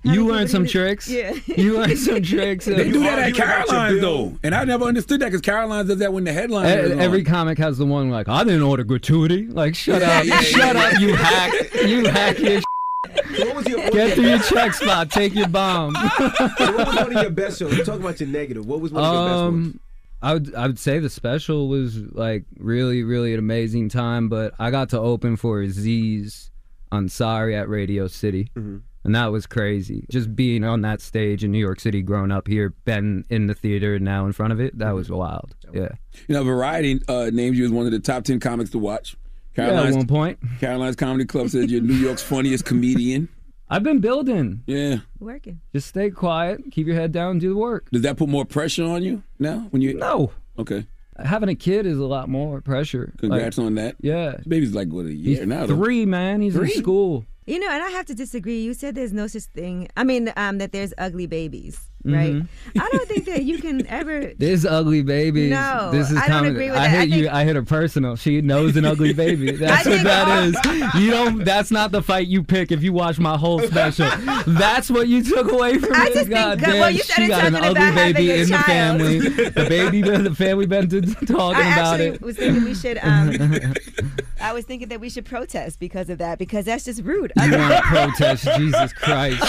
You learned some tricks. Yeah. You learned some tricks. They do that at argue about your Caroline's bill. though, and I never understood that because Caroline's does that when the headline. E- is on. Every comic has the one like, I didn't order gratuity. Like, shut Yeah, up, yeah, shut yeah. up, you hack, you hack your. What was your, what Get was through your, your check spot. Take your bomb. what was one of your best shows? You talk about your negative. What was one of your best ones? Um, I would I would say the special was like really really an amazing time, but I got to open for Aziz Ansari at Radio City, Mm-hmm. and that was crazy. Just being on that stage in New York City, growing up here, been in the theater, and now in front of it, that was wild. Yeah. You know, Variety uh, names you as one of the top ten comics to watch. Yeah, at one point. Caroline's Comedy Club said you're New York's funniest comedian. I've been building. Yeah. Working. Just stay quiet, keep your head down, do the work. Does that put more pressure on you now? When you No. Okay. Having a kid is a lot more pressure. Congrats Like, on that. Yeah. His baby's like what a year He's now. though. three, man. He's Three? in school. You know, and I have to disagree. You said there's no such thing. I mean, um, that there's ugly babies, right? Mhm. I don't think that you can ever. This ugly baby. No, this is I don't coming. agree with I that. hit I you. think- I hit her personal. She knows an ugly baby. That's what think that all- is. You don't. That's not the fight you pick if you watch my whole special. That's what you took away from I me. just God think, damn, well, you she started got an talking ugly about having baby a in the child. family. The baby, the family been to, talking I about actually it. was thinking we should. Um, I was thinking that we should protest because of that, because that's just rude. You want to protest? Jesus Christ.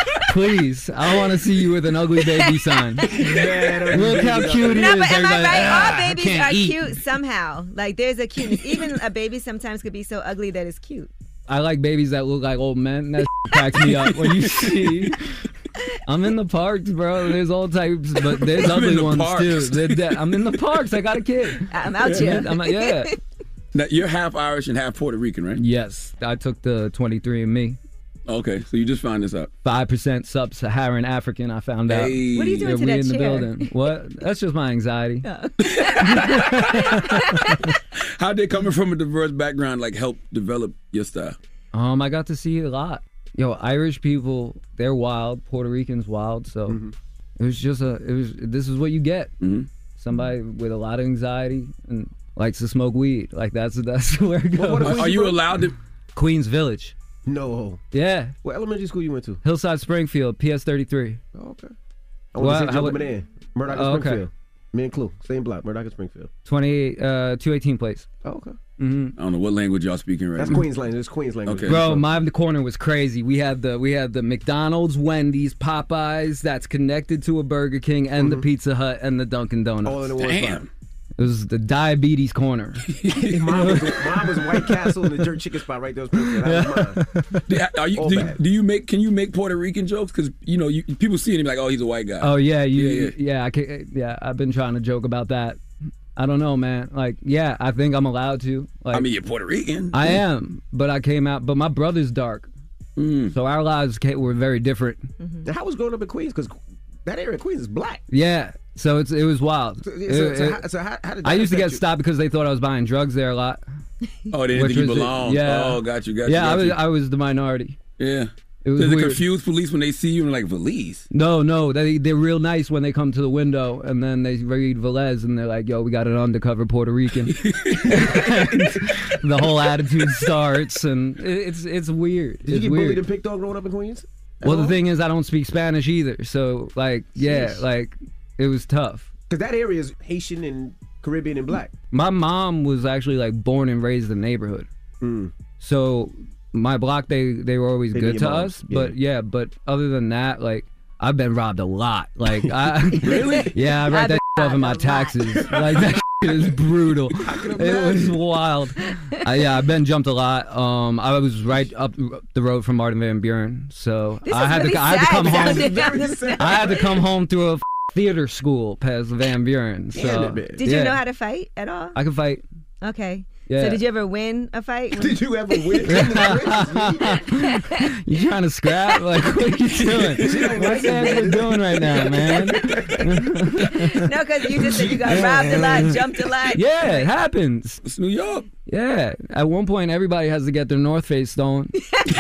Please, I want to see you with an ugly baby sign. Look how cute he No, is. but am I Everybody, right? "Ah, All I babies can't are eat." cute somehow. Like there's a cuteness. Even a baby sometimes could be so ugly that it's cute. I like babies that look like old men. That cracks me up when you see. I'm in the parks, bro. There's all types, but there's I'm in ugly the ones parks. too. They're de- I'm in the parks. I got a kid. I'm out Yeah, here. I'm like, yeah. Now, you're half Irish and half Puerto Rican, right? Yes, I took the twenty-three and me. Okay, so you just found this out. Five percent sub-Saharan African. I found out. Hey. What are you doing Yeah, to we that in the chair? building. What? That's just my anxiety. How did coming from a diverse background like help develop your style? Um, I got to see a lot. Yo, Irish people, they're wild. Puerto Ricans wild. So Mm-hmm. it was just a. It was. This is what you get. Somebody with a lot of anxiety and likes to smoke weed. Like that's that's where it goes. what are Are you allowed to? Queens Village. No. Yeah. What elementary school you went to? Hillside Springfield, P S thirty-three. Oh, okay. I Well, want to say how- Gentleman in. Murdoch and Oh, okay. Springfield. Me and Clue. Same block. Murdoch and Springfield. twenty-eight, uh, two eighteen place. Oh, okay. Mm-hmm. I don't know what language y'all speaking right That's now. Queens language. That's Queens language. Okay. Bro, my corner was crazy. We had the we had the McDonald's, Wendy's, Popeyes that's connected to a Burger King, and the Pizza Hut and the Dunkin' Donuts. All in the one Damn. It was the diabetes corner. mine, was, mine was White Castle and the jerk chicken spot right there. Was Springfield. That was mine. Yeah, Are you, All do, you, bad. do you make? Can you make Puerto Rican jokes? Because you know, you, people see him like, oh, he's a white guy. Oh yeah, you Yeah, yeah, yeah. I can, yeah. I've been trying to joke about that. I don't know, man. Like, yeah, I think I'm allowed to. Like, I mean, you're Puerto Rican. I am, but I came out. But my brother's dark, Mm. so our lives came, were very different. Now, how was growing up in Queens? Because that area of Queens is black. Yeah, so it's it was wild. So, It- so, so, it- how, so how, how did that I used to affect get you? stopped because they thought I was buying drugs there a lot. Oh, they didn't Which think you was the- belonged. yeah. Oh, got you, got you. Yeah, got I was you. I was the minority. Yeah. It was Does it weird. confuse police when they see you and like, Valise? No, no, they they're real nice when they come to the window and then they read Velez and they're like, "Yo, we got an undercover Puerto Rican." The whole attitude starts and it, it's it's weird. Did you it's get weird. bullied and picked on growing up in Queens? Well, the thing is, I don't speak Spanish either, so like, yeah, Sheesh. like it was tough. Because that area is Haitian and Caribbean and black. My mom was actually like born and raised in the neighborhood, Mm. so my block they they were always They knew good your to moms, us. But yeah, but other than that, like I've been robbed a lot. Like I Really? yeah, I write I've that been off in my robbed a lot. taxes. Like that is brutal. It was wild. Uh, yeah, I've been jumped a lot. Um, I was right up the road from Martin Van Buren, so This I is had really to I had to sad come home. sounding. Very sad. I had to come home through a f- theater school past Van Buren. So Damn it, man. Did yeah. you know how to fight at all? I can fight. Okay. Yeah. So did you ever win a fight? Did you ever win? You trying to scrap? Like, what are you doing? What's Angela doing right now, man? No, because you just said you got robbed a lot, jumped a lot. Yeah, it happens. It's New York. Yeah, at one point everybody has to get their North Face stone.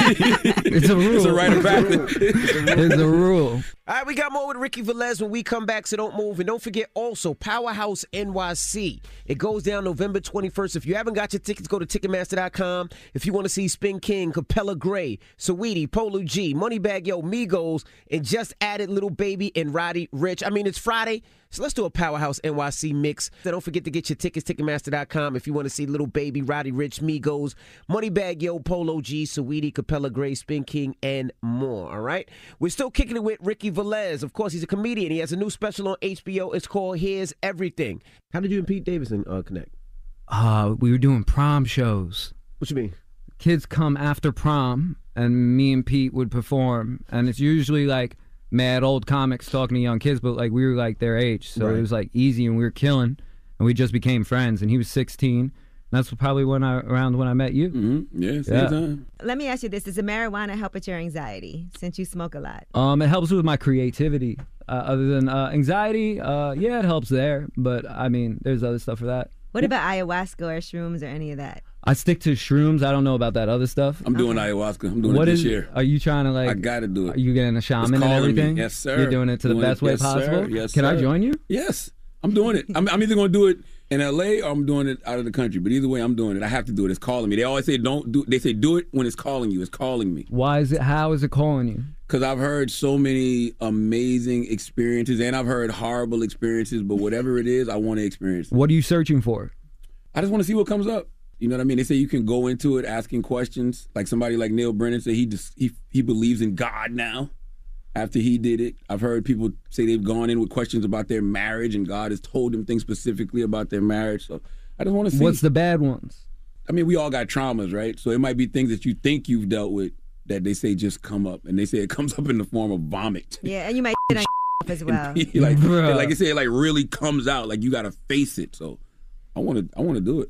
It's a rule. It's a rite of passage. It's a rule. All right, we got more with Ricky Velez when we come back, so don't move. And don't forget also, Powerhouse N Y C. It goes down November twenty-first. If you haven't got your tickets, go to Ticketmaster dot com. If you want to see Spin King, Capella Gray, Saweetie, Polo G, Moneybagg Yo, Migos, and just added Little Baby and Roddy Ricch. I mean, it's Friday, so let's do a Powerhouse N Y C mix. So don't forget to get your tickets, Ticketmaster dot com. If you want to see Little Baby, Roddy Ricch, Migos, Moneybagg Yo, Polo G, Saweetie, Capella Gray, Spin King, and more, all right? We're still kicking it with Ricky Velez. Of course, he's a comedian. He has a new special on H B O. It's called Here's Everything. How did you and Pete Davidson uh, connect? Uh, we were doing prom shows. What you mean? Kids come after prom, and me and Pete would perform. And it's usually like mad old comics talking to young kids, but like we were like their age. So Right. it was like easy, and we were killing. And we just became friends. And he was sixteen. That's probably when I around when I met you. Mm-hmm. Yeah, same Yeah. time. Let me ask you this: does the marijuana help with your anxiety since you smoke a lot? Um, it helps with my creativity. Uh, other than uh, anxiety, uh, yeah, it helps there. But I mean, there's other stuff for that. What about ayahuasca or shrooms or any of that? I stick to shrooms. I don't know about that other stuff. I'm doing ayahuasca. I'm doing What it this is- year. Are you trying to like? I got to do it. Are you getting a shaman It's and calling me. everything? Yes, sir. You're doing it to the Doing best way yes, possible. Sir. Yes, Can I sir. join you? Yes, I'm doing it. I'm, I'm either going to do it in L A or I'm doing it out of the country. But either way, I'm doing it. I have to do it. It's calling me. They always say don't do. They say do it when it's calling you. It's calling me. Why is it? How is it calling you? Because I've heard so many amazing experiences, and I've heard horrible experiences. But whatever it is, I want to experience it. What are you searching for? I just want to see what comes up. You know what I mean? They say you can go into it asking questions. Like somebody like Neil Brennan said he just, he he believes in God now after he did it. I've heard people say they've gone in with questions about their marriage and God has told them things specifically about their marriage. So I just want to see. What's the bad ones? I mean, we all got traumas, right? So it might be things that you think you've dealt with that they say just come up. And they say it comes up in the form of vomit. Yeah, and you might shit on as well. like, Bruh. like I said, it like really comes out. Like you got to face it. So I want to I want to do it.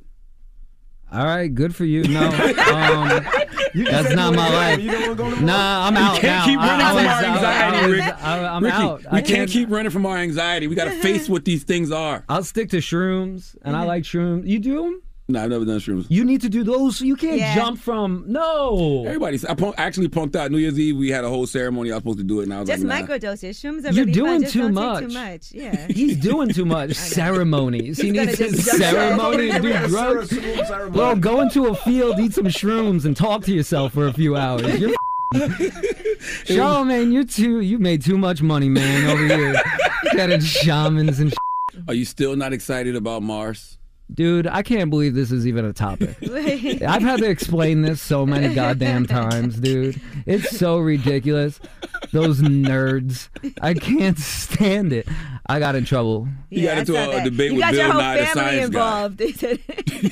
All right, good for you. No, um, that's not my life. Nah, I'm out We can't now. keep running I, I from was- our I- anxiety, I was- Rick. I, I'm Ricky, out. We I can't keep running from our anxiety. We got to face what these things are. I'll stick to shrooms, and I like shrooms. You do them? No, I've never done shrooms. You need to do those. You can't Yeah. jump from no. Everybody, I punk, actually punked out New Year's Eve. We had a whole ceremony. I was supposed to do it, and I was Just like, nah. microdose it. Shrooms are You're really doing fun. Just too don't much. Take too much. Yeah. He's doing too much ceremonies. He He's needs gonna his just jump ceremony and do in. drugs. Bro, go into a field, eat some shrooms, and talk to yourself for a few hours. You're Charlamagne, you're too. You made too much money, man, over here. Getting shamans and. Are you still not excited about Mars? Dude, I can't believe this is even a topic. I've had to explain this so many goddamn times, dude. It's so ridiculous. Those nerds. I can't stand it. I got in trouble. He got into a, a debate you with got Bill your whole Nye, the family science involved. They said-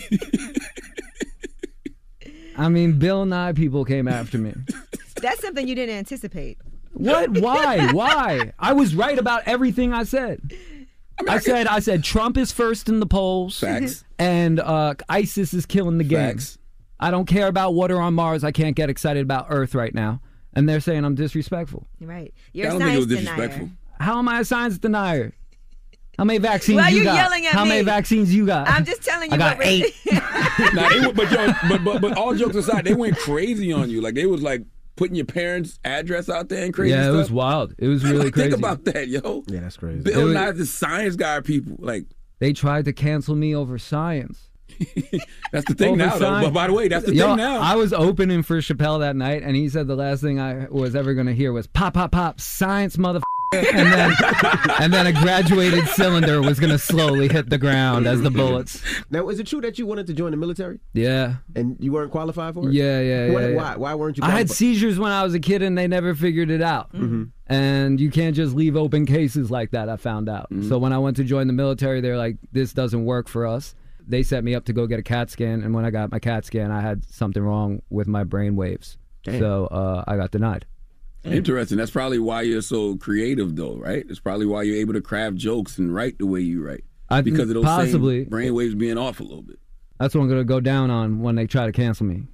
I mean, Bill Nye people came after me. That's something you didn't anticipate. What? Why? Why? I was right about everything I said. I said I said Trump is first in the polls. Facts. And uh, ISIS is killing the game. Facts. I don't care about water on Mars. I can't get excited about Earth right now. And they're saying I'm disrespectful. Right. You're I a don't think it science was denier. disrespectful. How am I a science denier? How many vaccines Why are you you got? yelling at How me? many vaccines you got? I'm just telling you I got what eight. Nah, they, were- but, yo, but, but but all jokes aside, they went crazy on you. Like they was like putting your parents' address out there and crazy yeah, stuff. it was wild. It was really Like, crazy. Think about that, yo. Yeah, that's crazy. Bill It was- Nye's the science guy. People like They tried to cancel me over science. that's the thing Over now. Though. science. But by the way, that's the Yo, thing now. I was opening for Chappelle that night, and he said the last thing I was ever going to hear was pop, pop, pop, science, motherfucker. and then, and then a graduated cylinder was going to slowly hit the ground as the bullets. Now, is it true that you wanted to join the military Yeah. and you weren't qualified for it? Yeah, yeah, yeah. Why? yeah. Why, why weren't you I qualified? had seizures when I was a kid, and they never figured it out. Mm-hmm. And you can't just leave open cases like that, I found out. Mm-hmm. So when I went to join the military, they're like, this doesn't work for us. They set me up to go get a CAT scan, and when I got my CAT scan, I had something wrong with my brain waves. Damn. So uh, I got denied. Interesting. That's probably why you're so creative, though, right? It's probably why you're able to craft jokes and write the way you write. I- because of those possibly. same brainwaves being off a little bit. That's what I'm going to go down on when they try to cancel me.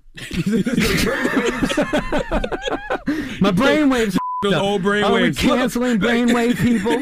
My brain waves. Those old brain Are we waves. canceling brainwave people?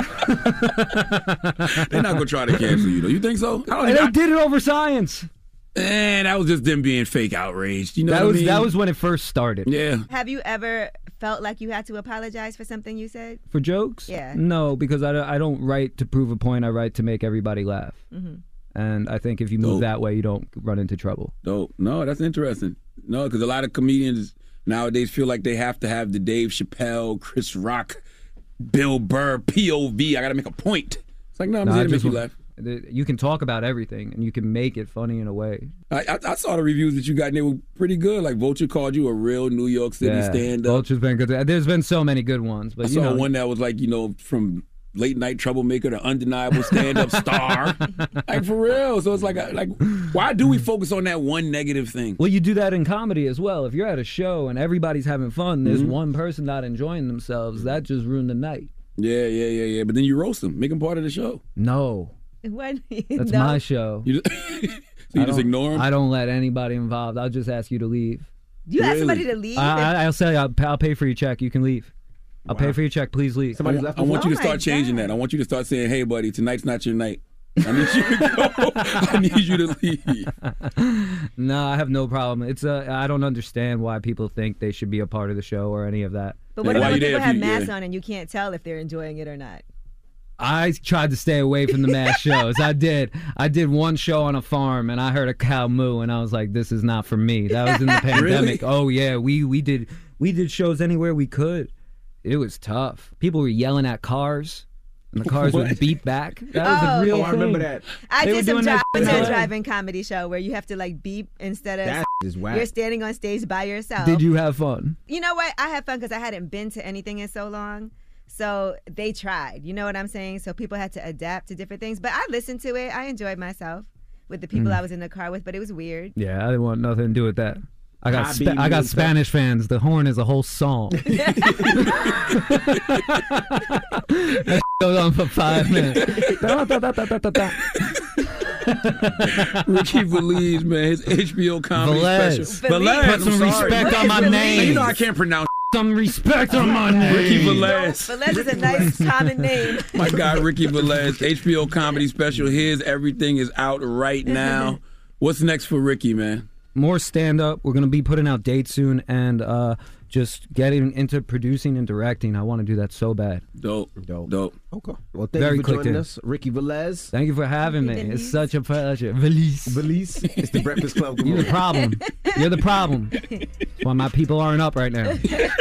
They're not gonna try to cancel you, though. You think so? I don't And think they did it over science. Eh, that was just them being fake outraged. You know that what was I mean? that was when it first started. Yeah. Have you ever felt like you had to apologize for something you said? For jokes? Yeah. No, because I, don't- I don't write to prove a point. I write to make everybody laugh. Mm-hmm. And I think if you move Dope. that way, you don't run into trouble. Dope. No, that's interesting. No, because a lot of comedians nowadays feel like they have to have the Dave Chappelle, Chris Rock, Bill Burr, P O V. I got to make a point. It's like, no, I'm No, just I here to make just you want- laugh. You can talk about everything, and you can make it funny in a way. I, I, I saw the reviews that you got, and they were pretty good. Like Vulture called you a real New York City Yeah, stand-up. Vulture's been good. There's been so many good ones, but I you saw know, one that was like, you know, from late night troublemaker to undeniable stand-up star. Like for real. So it's like, like, why do we focus on that one negative thing? Well, you do that in comedy as well. If you're at a show and everybody's having fun, there's Mhm. one person not enjoying themselves. That just ruined the night. Yeah, yeah, yeah, yeah. But then you roast them, make them part of the show. No, What? that's No. my show. You just, so you I just don't- ignore them? I don't let anybody involved. I'll just ask you to leave. You ask somebody to leave? I, I, I'll say I'll, I'll pay for your check. You can leave. I'll Wow. pay for your check. Please leave. I, want- I want you to start changing that. I want you to start saying, "Hey, buddy, tonight's not your night. I need you to go. I need you to leave." No, I have no problem. It's uh, I don't understand why people think they should be a part of the show or any of that. But what about when people have masks on and you can't tell if they're enjoying it or not? I tried to stay away from the mass shows. I did. I did one show on a farm, and I heard a cow moo, and I was like, "This is not for me." That was in the pandemic. Really? Oh yeah, we we did we did shows anywhere we could. It was tough. People were yelling at cars, and the cars would What? beep back. That was Oh, a real yeah. thing. I remember that. I They were did some doing drive that in to L A. drive-in comedy show where you have to like beep instead of That is whack. you're standing on stage by yourself. Did you have fun? You know what? I had fun because I hadn't been to anything in so long. So they tried. You know what I'm saying? So people had to adapt to different things. But I listened to it. I enjoyed myself with the people Mm. I was in the car with, but it was weird. Yeah, I didn't want nothing to do with that. I got Hobby Spa- I got and stuff. Spanish fans. The horn is a whole song. That goes on for five minutes. Da, da, da, da, da, da, da. Ricky Velez, man, his H B O comedy Velez. special. Velez. Put some I'm sorry. respect on my name. You know I can't pronounce. Some respect on my name. Ricky Velez. Velez is a nice common name. My guy Ricky Velez, H B O comedy special. His everything is out right now. What's next for Ricky, man? More stand up. We're gonna be putting out dates soon, and uh, just getting into producing and directing. I want to do that so bad. Dope, dope, dope. Okay. Well, thank Very you for clicked joining in. us, Ricky Velez. Thank you for having me. It's such a pleasure. Valise. Valise. It's the Breakfast Club. You're the problem. You're the problem. That's why my people aren't up right now.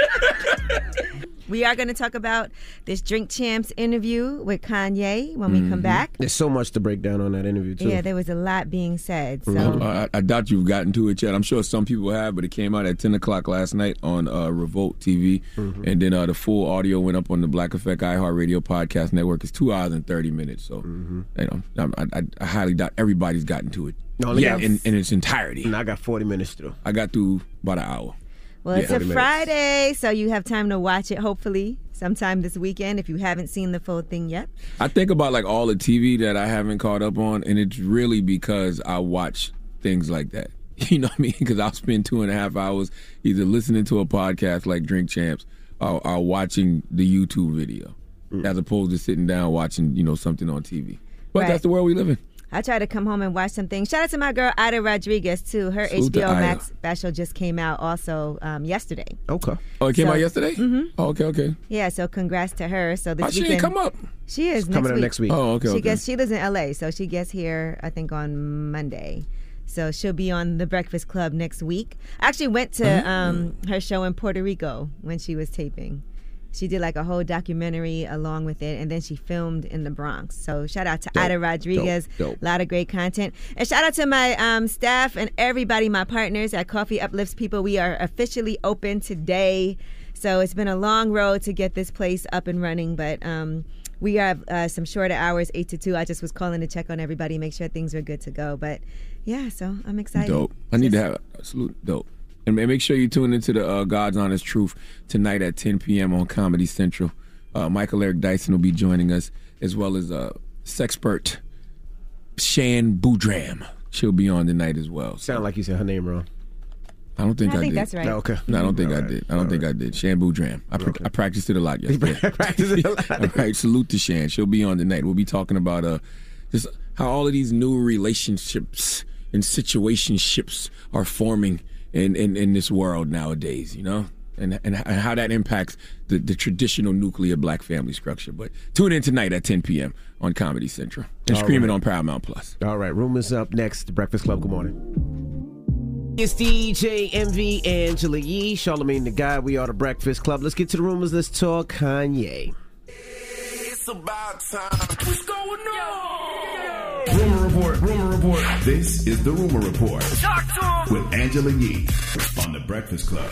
We are going to talk about this Drink Champs interview with Kanye when we come back. There's so much to break down on that interview too. Yeah, there was a lot being said. So Uh, I, I doubt you've gotten to it yet. I'm sure some people have, but it came out at ten o'clock last night on uh, Revolt T V. Mm-hmm. And then uh, the full audio went up on the Black Effect iHeartRadio podcast network. It's two hours and thirty minutes. So, Mm-hmm. you know, I, I, I highly doubt everybody's gotten to it. Only Yeah, got- in, in its entirety. And I got forty minutes through. I got through about an hour. Well, it's Yeah. a forty minutes. Friday, so you have time to watch it, hopefully, sometime this weekend if you haven't seen the full thing yet. I think about like all the T V that I haven't caught up on, and it's really because I watch things like that. You know what I mean? Because I'll spend two and a half hours either listening to a podcast like Drink Champs or, or watching the YouTube video, as opposed to sitting down watching, you know, something on T V. But Right. that's the world we live in. I try to come home and watch some things. Shout out to my girl Ida Rodriguez too. Her Salute H B to O Ida. Max special just came out also um, yesterday. Okay. Oh, it came So- out yesterday? Mhm. Oh, okay, okay. Yeah, so congrats to her. So this Oh, she weekend, didn't come up. She is She's next coming up week. next week. Oh, okay, She okay. gets she lives in L A, so she gets here I think on Monday. So she'll be on the Breakfast Club next week. I actually went to Mm-hmm. um, her show in Puerto Rico when she was taping. She did like a whole documentary along with it, and then she filmed in the Bronx. So shout out to Dope, Ida Rodriguez. dope, dope. A lot of great content. And shout out to my um, staff and everybody, my partners at Coffee Uplifts People. We are officially open today. So it's been a long road to get this place up and running, but um, we have uh, some shorter hours, eight to two. I just was calling to check on everybody, make sure things were good to go. But yeah, so I'm excited. Dope. I need to have a salute. Dope. And ma- make sure you tune into the uh, God's Honest Truth tonight at ten p.m. on Comedy Central. Uh, Michael Eric Dyson will be joining us, as well as uh, sexpert Shan Boudram. She'll be on tonight as well. Sound like you said her name wrong. I don't think I I, think did. that's right. No, okay. No, I don't think All I right. did. I don't All think I did. Shan Boudram. I, pr- I practiced it a lot yesterday. Practice it a lot. All right, salute to Shan. She'll be on tonight. We'll be talking about uh, just how all of these new relationships and situationships are forming in, in, in this world nowadays, you know? And, and and how that impacts the, the traditional nuclear black family structure. But tune in tonight at ten p.m. on Comedy Central. And All streaming right. on Paramount Plus. All right, Rumors up next. The Breakfast Club, good morning. It's D J M V, Angela Yee, Charlamagne the Guy. We are the Breakfast Club. Let's get to the rumors. Let's talk Kanye. It's about time. What's going on? Rumor Report, Rumor Report. This is the Rumor Report Talk to him. with Angela Yee on the Breakfast Club.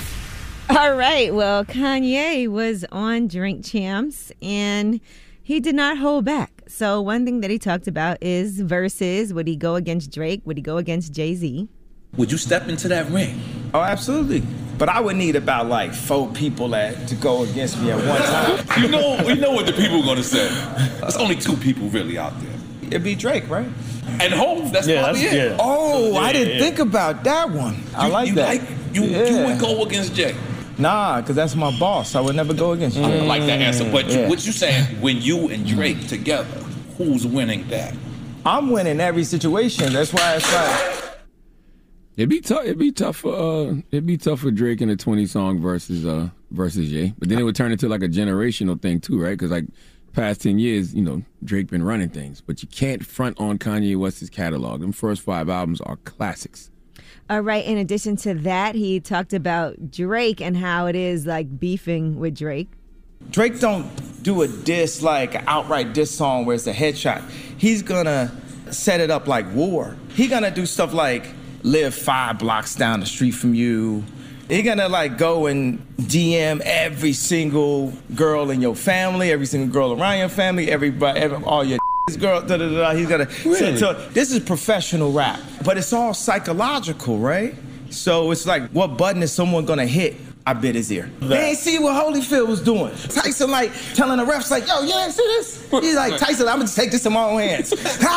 All right. Well, Kanye was on Drink Champs and he did not hold back. So one thing that he talked about is versus. Would he go against Drake? Would he go against Jay-Z? Would you step into that ring? Oh, absolutely. But I would need about like four people at, to go against me at one time. You know, you know what the people are gonna say. There's only two people really out there. It'd be Drake, right? And Hov, that's Yeah, probably that's- it. yeah. Oh, I Yeah, didn't yeah. think about that one. I You- like you that. like- you- you would go against Jay? Nah, because that's my boss. I would never go against Jay. I like that answer. But you, Yeah. what you saying, when you and Drake together, who's winning that? I'm winning every situation. That's why it's like... It'd be tough. It'd be tough for uh, it'd be tough for Drake in a twenty song versus uh versus Jay. But then it would turn into like a generational thing too, right? Because like past ten years, you know, Drake been running things, but you can't front on Kanye West's catalog. Them first five albums are classics. All right. In addition to that, he talked about Drake and how it is like beefing with Drake. Drake don't do a diss like an outright diss song where it's a headshot. He's gonna set it up like war. He gonna do stuff like live five blocks down the street from you. He gonna like go and D M every single girl in your family, every single girl around your family, everybody, every, all your girl. Da, da, da, he's gonna. Really? So, so this is professional rap, but it's all psychological, right? So it's like, what button is someone gonna hit? I bit his ear. They ain't see what Holyfield was doing. Tyson like telling the refs like, yo, you ain't see this? He's like, Tyson, I'm gonna take this in my own hands.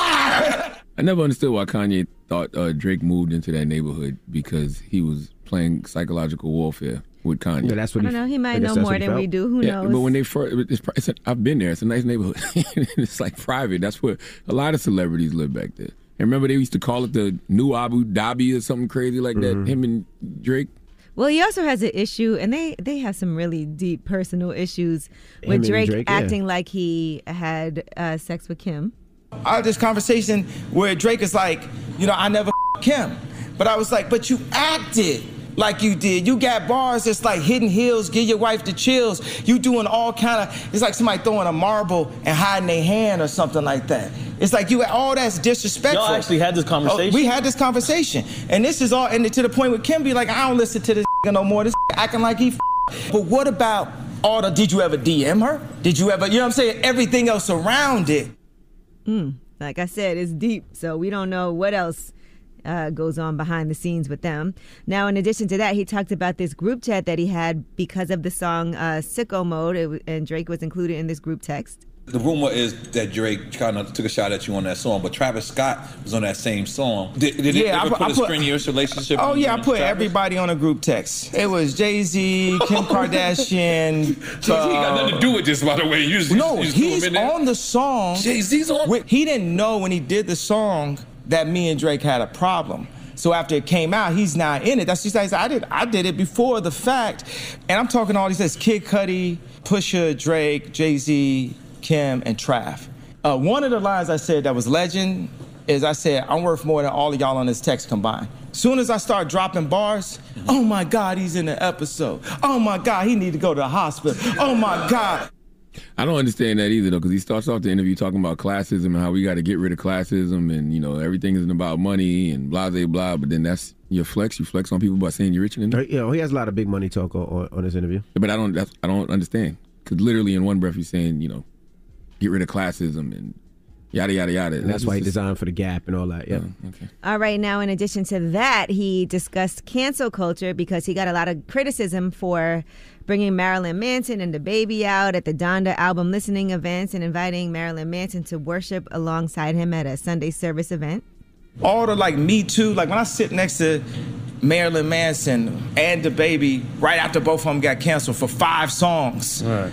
I never understood why Kanye thought uh, Drake moved into that neighborhood because he was playing psychological warfare with Kanye. Yeah, that's I don't know. He might know more than we do. Who yeah, knows? But when they first, it's, it's, I've been there. It's a nice neighborhood. It's like private. That's where a lot of celebrities live back there. And remember, they used to call it the new Abu Dhabi or something crazy like that. Him and Drake. Well, he also has an issue, and they, they have some really deep personal issues Him with and Drake, Drake, yeah. acting like he had uh, sex with Kim. I had this conversation where Drake is like, you know, I never f- Kim. But I was like, but you acted like you did. You got bars that's like hidden heels, give your wife the chills. You doing all kind of, it's like somebody throwing a marble and hiding their hand or something like that. It's like you, all that's disrespectful. Y'all actually had this conversation? Oh, we had this conversation. And this is all, and to the point where Kim be like, I don't listen to this no more. This acting like he f- But what about all the, did you ever D M her? Did you ever, you know what I'm saying? Everything else around it. Mm, like I said, it's deep, so we don't know what else uh, goes on behind the scenes with them. Now, in addition to that, he talked about this group chat that he had because of the song uh, Sicko Mode, it w- and Drake was included in this group text. The rumor is that Drake kind of took a shot at you on that song, but Travis Scott was on that same song. Did, did it Yeah, ever I put, put- a I put- strenuous relationship? Oh on you yeah, I and put Travis? everybody on a group text. It was Jay-Z, Kim Kardashian. Jay-Z got nothing to do with this, by the way. You just, no, you just threw him he's in there. on the song. Jay-Z's on. He didn't know when he did the song that me and Drake had a problem. So after it came out, he's now in it. That's just like I did. I did it before the fact, and I'm talking all these things: Kid Cudi, Pusha, Drake, Jay-Z, Kim, and Trav. Uh, one of the lines I said that was legend is I said, I'm worth more than all of y'all on this text combined. Soon as I start dropping bars, oh my God, he's in the episode. Oh my God, he need to go to the hospital. Oh my God. I don't understand that either, though, because he starts off the interview talking about classism and how we got to get rid of classism and, you know, everything isn't about money and blah, blah, blah. But then that's your flex. You flex on people by saying you're richer than them. You know, he has a lot of big money talk on, on, on this interview. But I don't that's, I don't understand. Because literally in one breath he's saying, you know, get rid of classism and yada, yada, yada. And that's why he designed for the Gap and all that. Yeah. Oh, okay. All right, now in addition to that, he discussed cancel culture because he got a lot of criticism for bringing Marilyn Manson and DaBaby out at the Donda album listening events and inviting Marilyn Manson to worship alongside him at a Sunday service event. All the like Me Too, like when I sit next to Marilyn Manson and DaBaby right after both of them got canceled for five songs. Right.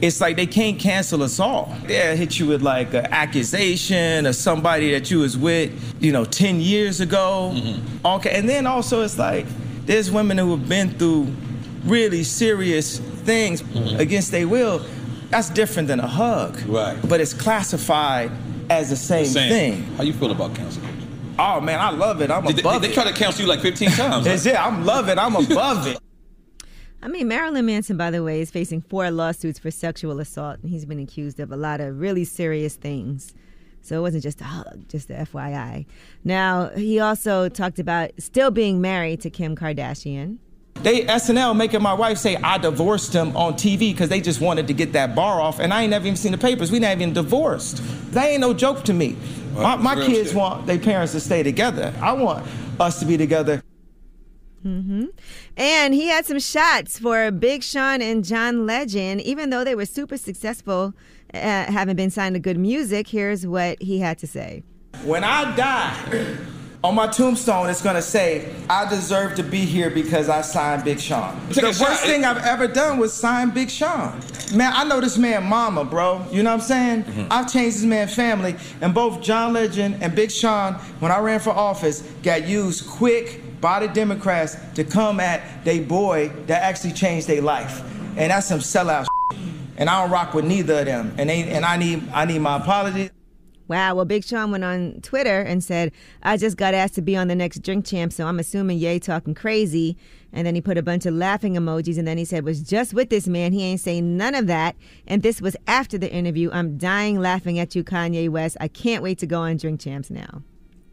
it's like they can't cancel us all. They'll hit you with like an accusation or somebody that you was with, you know, ten years ago. Mm-hmm. Okay, and then also it's like there's women who have been through really serious things mm-hmm. against their will. That's different than a hug. Right. But it's classified as the same, the same. thing. How you feel about counsel? Oh man, I love it. I'm Did above they, it. They try to counsel you like fifteen times. It's it. I'm loving it. I'm above it. I mean, Marilyn Manson, by the way, is facing four lawsuits for sexual assault, and he's been accused of a lot of really serious things. So it wasn't just a hug, just a F Y I. Now, he also talked about still being married to Kim Kardashian. They S N L making my wife say I divorced him on T V because they just wanted to get that bar off, and I ain't never even seen the papers. We not even divorced. That ain't no joke to me. My, my kids shit. want their parents to stay together. I want us to be together. Mm-hmm. And he had some shots for Big Sean and John Legend. Even though they were super successful, uh, having been signed to Good Music, here's what he had to say. When I die, on my tombstone, it's going to say, I deserve to be here because I signed Big Sean. The worst shot. thing I've ever done was sign Big Sean. Man, I know this man mama, bro. You know what I'm saying? Mm-hmm. I've changed this man's family. And both John Legend and Big Sean, when I ran for office, got used quick by the Democrats to come at they boy that actually changed their life. And that's some sellout shit. And I don't rock with neither of them. And they, and I need I need my apologies. Wow, well, Big Sean went on Twitter and said, I just got asked to be on the next Drink Champ, so I'm assuming Ye talking crazy. And then he put a bunch of laughing emojis, and then he said, was just with this man. He ain't saying none of that. And this was after the interview. I'm dying laughing at you, Kanye West. I can't wait to go on Drink Champs now.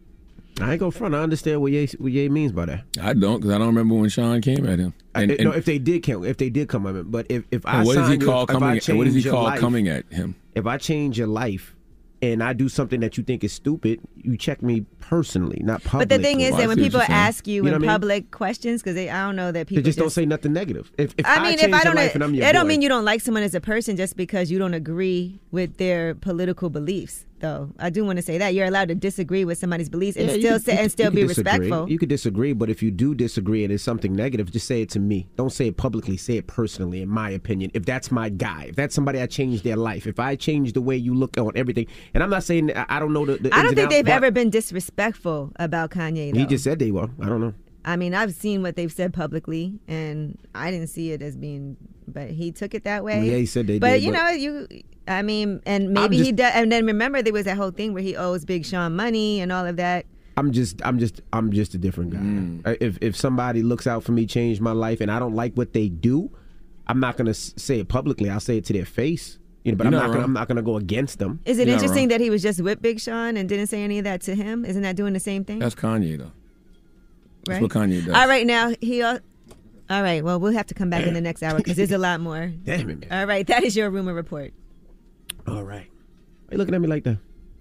I ain't go front. I understand what Ye, what Ye means by that. I don't, because I don't remember when Sean came at him. And, I, and, no, if they did come, if they did come at him, but if if I what does he call you, coming? At, what does he call life, coming at him? If I change your life, and I do something that you think is stupid, you check me personally, not publicly. But the thing is well, that when people ask you, you know in public I mean? questions, because I don't know that people they just, just don't say nothing negative. If, if I I mean, change if I your don't, life and I'm your that boy, don't mean you don't like someone as a person just because you don't agree with their political beliefs. Though I do want to say that you're allowed to disagree with somebody's beliefs and yeah, still could, say you, and still be disagree. respectful. You could disagree, but if you do disagree and it's something negative, just say it to me. Don't say it publicly. Say it personally. In my opinion, if that's my guy, if that's somebody I changed their life, if I change the way you look on everything, and I'm not saying I don't know the. the I don't think outs, they've ever been disrespectful about Kanye. Though. He just said they were. I don't know. I mean, I've seen what they've said publicly, and I didn't see it as being, but he took it that way. Yeah, he said they but, did. You but know, you, I mean, and maybe just, he does. And then remember, there was that whole thing where he owes Big Sean money and all of that. I'm just, I'm just, I'm just a different guy. Mm. If if somebody looks out for me, change my life, and I don't like what they do, I'm not gonna say it publicly. I'll say it to their face. You know, but You're I'm not, gonna, I'm not gonna go against them. Is it You're interesting that he was just with Big Sean and didn't say any of that to him? Isn't that doing the same thing? That's Kanye though. That's right? what Kanye does. All right, now he. Uh, all right, well, we'll have to come back in the next hour because there's a lot more. Damn it, man. All right, that is your rumor report. All right. Why you looking at me like that?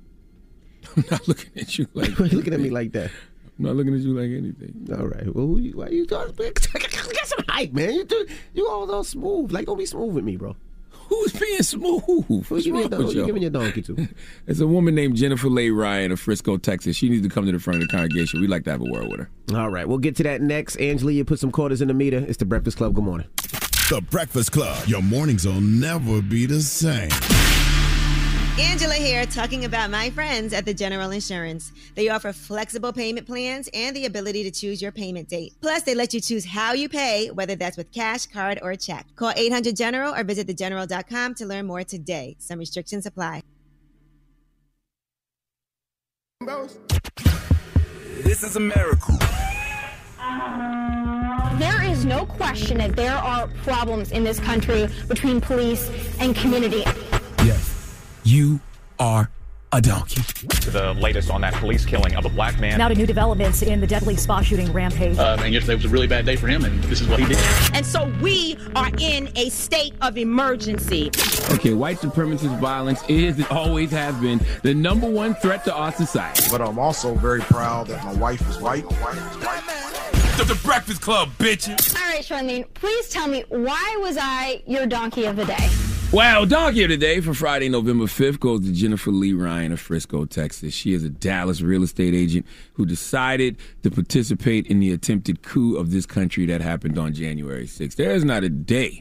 I'm not looking at you like. Why you looking at me like that? I'm not looking at you like anything. All right. Well, who you, why you talking? Get some hype, man. You do, you all so smooth. Like, don't be smooth with me, bro. Who's being smooth? Who's you giving your donkey to? It's a woman named Jennifer Leigh Ryan of Frisco, Texas. She needs to come to the front of the congregation. We'd like to have a word with her. All right. We'll get to that next. Angela, you put some quarters in the meter. It's the Breakfast Club. Good morning. The Breakfast Club. Your mornings will never be the same. Angela here talking about my friends at the General Insurance. They offer flexible payment plans and the ability to choose your payment date. Plus, they let you choose how you pay, whether that's with cash, card, or check. Call eight hundred general or visit the general dot com to learn more today. Some restrictions apply. This is America. There is no question that there are problems in this country between police and community. Yes. You are a donkey. The latest on that police killing of a black man. Now to new developments in the deadly spa shooting rampage. Um, and yesterday was a really bad day for him, and this is what he did. And so we are in a state of emergency. Okay, white supremacist violence is and always has been the number one threat to our society. But I'm also very proud that my wife is white. My wife is white. The, the Breakfast Club, bitches. All right, Charlene, please tell me, why was I your donkey of the day? Wow, donkey of the day for Friday, November fifth goes to Jennifer Leigh Ryan of Frisco, Texas. She is a Dallas real estate agent who decided to participate in the attempted coup of this country that happened on January sixth. There is not a day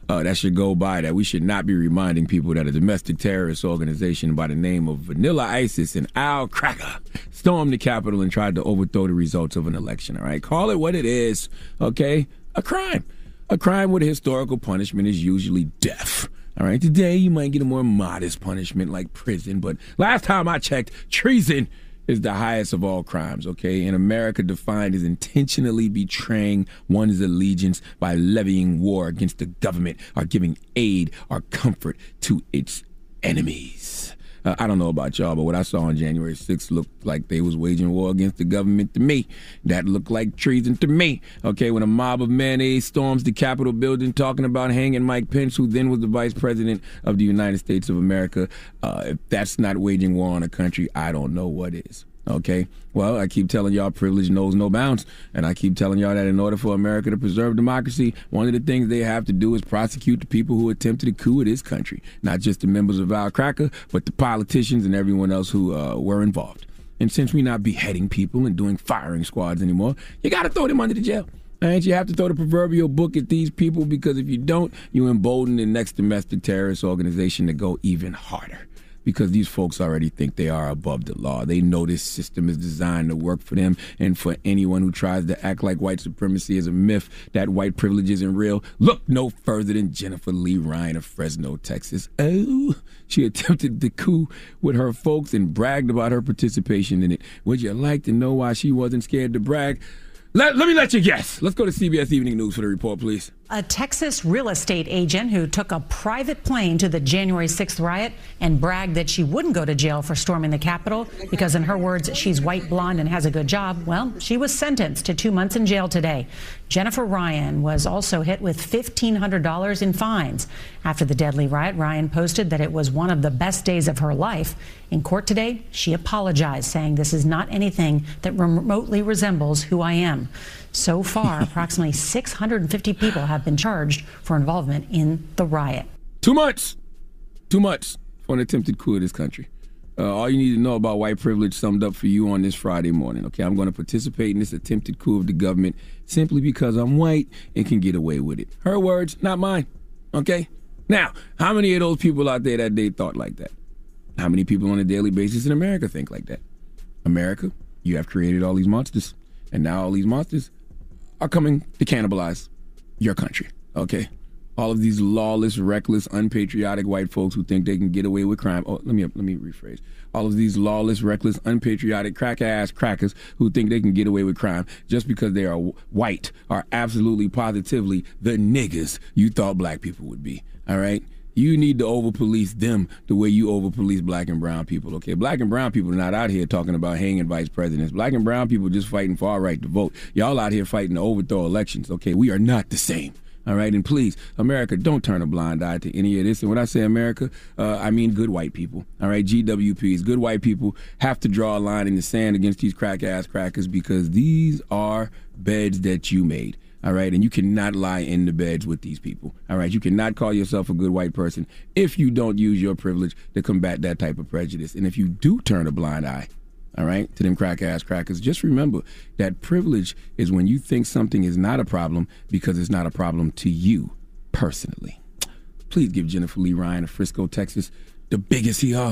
Uh, that should go by that. We should not be reminding people that a domestic terrorist organization by the name of Vanilla ISIS and Al Cracker stormed the Capitol and tried to overthrow the results of an election, all right? Call it what it is, okay? A crime. A crime with a historical punishment is usually death, all right? Today, you might get a more modest punishment like prison, but last time I checked, treason is the highest of all crimes, okay? In America, defined as intentionally betraying one's allegiance by levying war against the government or giving aid or comfort to its enemies. Uh, I don't know about y'all, but what I saw on January sixth looked like they was waging war against the government to me. That looked like treason to me, okay? When a mob of mayonnaise storms the Capitol building talking about hanging Mike Pence, who then was the vice president of the United States of America, uh, if that's not waging war on a country, I don't know what is. Okay, well, I keep telling y'all privilege knows no bounds, and I keep telling y'all that in order for America to preserve democracy, one of the things they have to do is prosecute the people who attempted a coup of this country, not just the members of Al Cracker, but the politicians and everyone else who uh, were involved. And since we're not beheading people and doing firing squads anymore, you got to throw them under the jail. And you have to throw the proverbial book at these people, because if you don't, you embolden the next domestic terrorist organization to go even harder. Because these folks already think they are above the law. They know this system is designed to work for them. And for anyone who tries to act like white supremacy is a myth, that white privilege isn't real, look no further than Jennifer Lee Ryan of Fresno, Texas. Oh, she attempted the coup with her folks and bragged about her participation in it. Would you like to know why she wasn't scared to brag? Let, let me let you guess. Let's go to C B S Evening News for the report, please. A Texas real estate agent who took a private plane to the January sixth riot and bragged that she wouldn't go to jail for storming the Capitol because, in her words, she's white, blonde, and has a good job. Well, she was sentenced to two months in jail today. Jennifer Ryan was also hit with fifteen hundred dollars in fines. After the deadly riot, Ryan posted that it was one of the best days of her life. In court today, she apologized, saying this is not anything that remotely resembles who I am. So far, approximately six hundred fifty people have been charged for involvement in the riot. Two months. Two months for an attempted coup of this country. Uh, all you need to know about white privilege summed up for you on this Friday morning, okay? I'm going to participate in this attempted coup of the government simply because I'm white and can get away with it. Her words, not mine, okay? Now, how many of those people out there that day thought like that? How many people on a daily basis in America think like that? America, you have created all these monsters, and now all these monsters are coming to cannibalize your country, okay? All of these lawless, reckless, unpatriotic white folks who think they can get away with crime. Oh, let me let me rephrase. All of these lawless, reckless, unpatriotic, crack-ass crackers who think they can get away with crime just because they are white are absolutely positively the niggas you thought black people would be, all right? You need to over-police them the way you over-police black and brown people, okay? Black and brown people are not out here talking about hanging vice presidents. Black and brown people just fighting for our right to vote. Y'all out here fighting to overthrow elections, okay? We are not the same, all right? And please, America, don't turn a blind eye to any of this. And when I say America, uh, I mean good white people, all right? G W Ps, good white people have to draw a line in the sand against these crack-ass crackers because these are beds that you made. All right, and you cannot lie in the beds with these people. All right, you cannot call yourself a good white person if you don't use your privilege to combat that type of prejudice. And if you do turn a blind eye, all right, to them crack-ass crackers, just remember that privilege is when you think something is not a problem because it's not a problem to you personally. Please give Jennifer Lee Ryan of Frisco, Texas, the biggest hee-haw.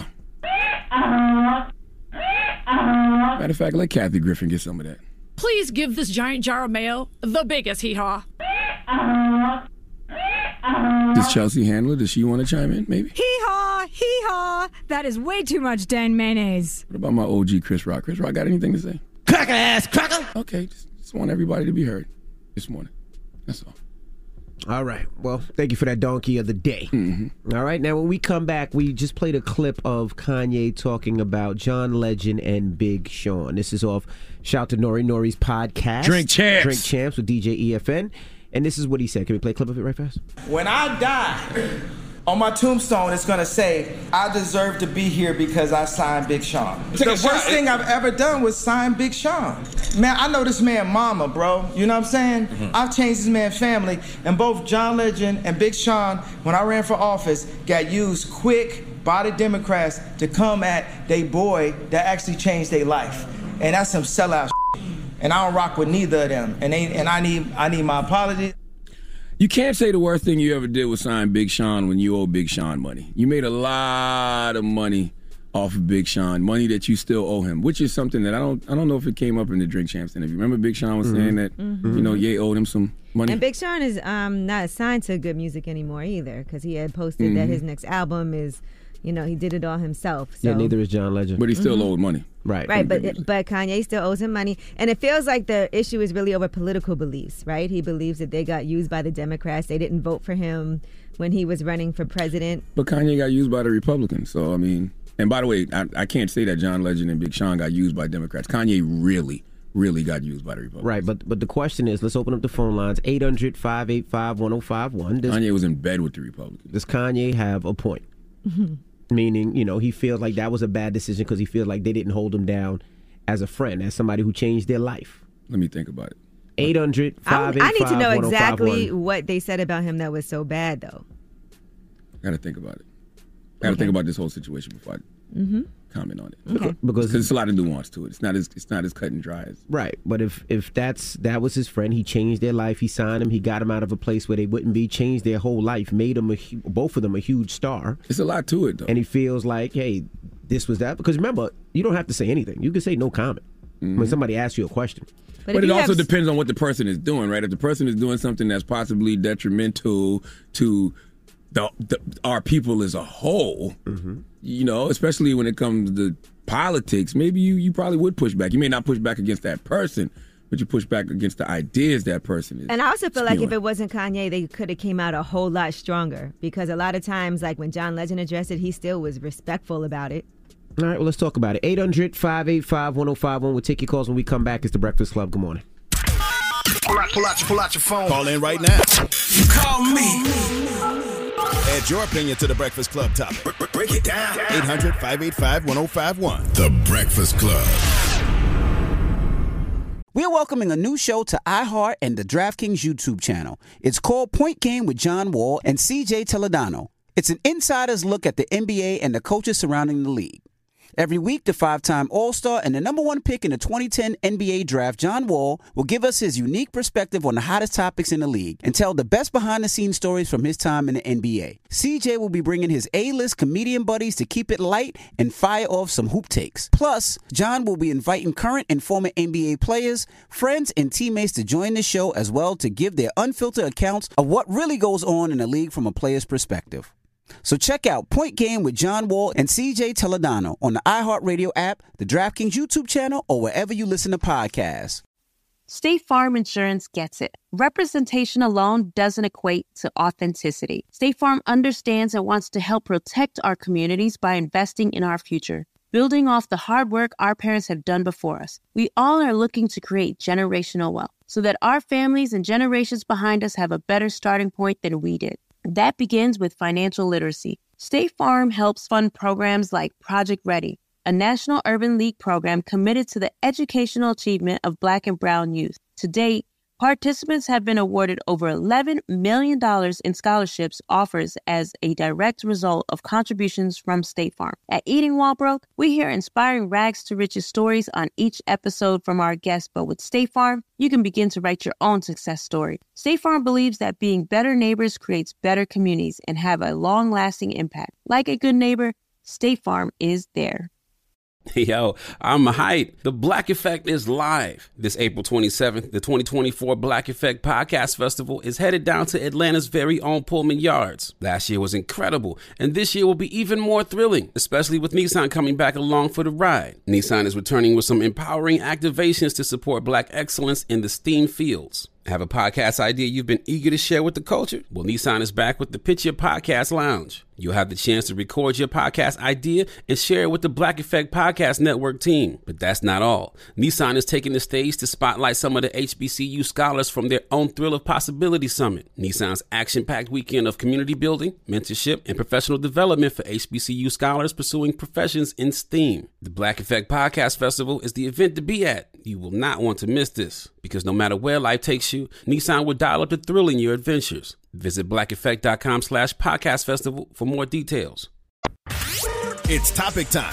Matter of fact, let Kathy Griffin get some of that. Please give this giant jar of mayo the biggest hee-haw. Does Chelsea Handler, does she want to chime in, maybe? Hee-haw, hee-haw. That is way too much Dan mayonnaise. What about my O G Chris Rock? Chris Rock got anything to say? Cracker ass cracker. Okay, just, just want everybody to be heard this morning. That's all. All right. Well, thank you for that donkey of the day. Mm-hmm. All right. Now, when we come back, we just played a clip of Kanye talking about John Legend and Big Sean. This is off Shout to Nori Nori's podcast. Drink Champs. Drink Champs with D J E F N. And this is what he said. Can we play a clip of it right fast? When I die, on my tombstone, it's going to say, I deserve to be here because I signed Big Sean. The worst shot. thing I've ever done was sign Big Sean. Man, I know this man mama, bro. You know what I'm saying? Mm-hmm. I've changed this man's family. And both John Legend and Big Sean, when I ran for office, got used quick by the Democrats to come at they boy that actually changed their life. And that's some sellout shit. And I don't rock with neither of them. And they, and I need I need my apology. You can't say the worst thing you ever did was sign Big Sean when you owe Big Sean money. You made a lot of money off of Big Sean, money that you still owe him, which is something that I don't I don't know if it came up in the Drink Champs interview. Remember Big Sean was mm-hmm. saying that, mm-hmm. you know, Ye owed him some money? And Big Sean is um, not signed to Good Music anymore either, because he had posted mm-hmm. that his next album is, you know, he did it all himself. So. Yeah, neither is John Legend. But he still mm-hmm. owed money. Right. Right, but but Kanye still owes him money. And it feels like the issue is really over political beliefs, right? He believes that they got used by the Democrats. They didn't vote for him when he was running for president. But Kanye got used by the Republicans. So, I mean, and by the way, I, I can't say that John Legend and Big Sean got used by Democrats. Kanye really, really got used by the Republicans. Right, but but the question is, let's open up the phone lines, eight hundred, five eight five, one oh five one. Does, Kanye was in bed with the Republicans. Does Kanye have a point? Meaning, you know, he feels like that was a bad decision because he feels like they didn't hold him down as a friend, as somebody who changed their life. Let me think about it. eight hundred, five eight five, I need to know one oh five one. exactly what they said about him that was so bad, though. I got to think about it. I got to okay. think about this whole situation before I mm-hmm. comment on it. Okay. Because there's a lot of nuance to it. It's not as it's not as cut and dry as right. But if if that's that was his friend, he changed their life. He signed him. He got him out of a place where they wouldn't be. Changed their whole life. Made them a, both of them a huge star. It's a lot to it, though. And he feels like, hey, this was that. Because remember, you don't have to say anything. You can say no comment mm-hmm. when somebody asks you a question. But, but it also have... depends on what the person is doing, right? If the person is doing something that's possibly detrimental to the, the our people as a whole, mm-hmm. you know, especially when it comes to politics, maybe you, you probably would push back. You may not push back against that person, but you push back against the ideas that person is. And I also feel spewing. like if it wasn't Kanye, they could have came out a whole lot stronger, because a lot of times, like when John Legend addressed it, he still was respectful about it. All right, well, let's talk about it. eight hundred, five eight five, one oh five one. We'll take your calls when we come back. It's The Breakfast Club. Good morning. Pull out, pull out, pull out your phone. Call in right now. You call me. Add your opinion to The Breakfast Club topic. Break it down. eight hundred, five eight five, one oh five one. The Breakfast Club. We're welcoming a new show to iHeart and the DraftKings YouTube channel. It's called Point Game with John Wall and C J Toledano. It's an insider's look at the N B A and the coaches surrounding the league. Every week, the five-time All-Star and the number one pick in the twenty ten N B A draft, John Wall, will give us his unique perspective on the hottest topics in the league and tell the best behind-the-scenes stories from his time in the N B A. C J will be bringing his A-list comedian buddies to keep it light and fire off some hoop takes. Plus, John will be inviting current and former N B A players, friends, and teammates to join the show as well to give their unfiltered accounts of what really goes on in the league from a player's perspective. So check out Point Game with John Wall and C J Toledano on the iHeartRadio app, the DraftKings YouTube channel, or wherever you listen to podcasts. State Farm Insurance gets it. Representation alone doesn't equate to authenticity. State Farm understands and wants to help protect our communities by investing in our future, building off the hard work our parents have done before us. We all are looking to create generational wealth so that our families and generations behind us have a better starting point than we did. That begins with financial literacy. State Farm helps fund programs like Project Ready, a National Urban League program committed to the educational achievement of Black and Brown youth. To date, participants have been awarded over eleven million dollars in scholarships offers as a direct result of contributions from State Farm. At Eating While Broke, we hear inspiring rags to riches stories on each episode from our guests, but with State Farm, you can begin to write your own success story. State Farm believes that being better neighbors creates better communities and have a long-lasting impact. Like a good neighbor, State Farm is there. Yo, I'm hyped. The Black Effect is live. This April twenty-seventh, the twenty twenty-four Black Effect Podcast Festival is headed down to Atlanta's very own Pullman Yards. Last year was incredible, and this year will be even more thrilling, especially with Nissan coming back along for the ride. Nissan is returning with some empowering activations to support Black excellence in the STEAM fields. Have a podcast idea you've been eager to share with the culture? Well, Nissan is back with the Pitch Your Podcast Lounge. You'll have the chance to record your podcast idea and share it with the Black Effect Podcast Network team. But that's not all. Nissan is taking the stage to spotlight some of the H B C U scholars from their own Thrill of Possibility Summit. Nissan's action-packed weekend of community building, mentorship, and professional development for H B C U scholars pursuing professions in STEAM. The Black Effect Podcast Festival is the event to be at. You will not want to miss this, because no matter where life takes you, Nissan will dial up the thrill in your adventures. Visit blackeffect.com slash podcast festival for more details. It's topic time.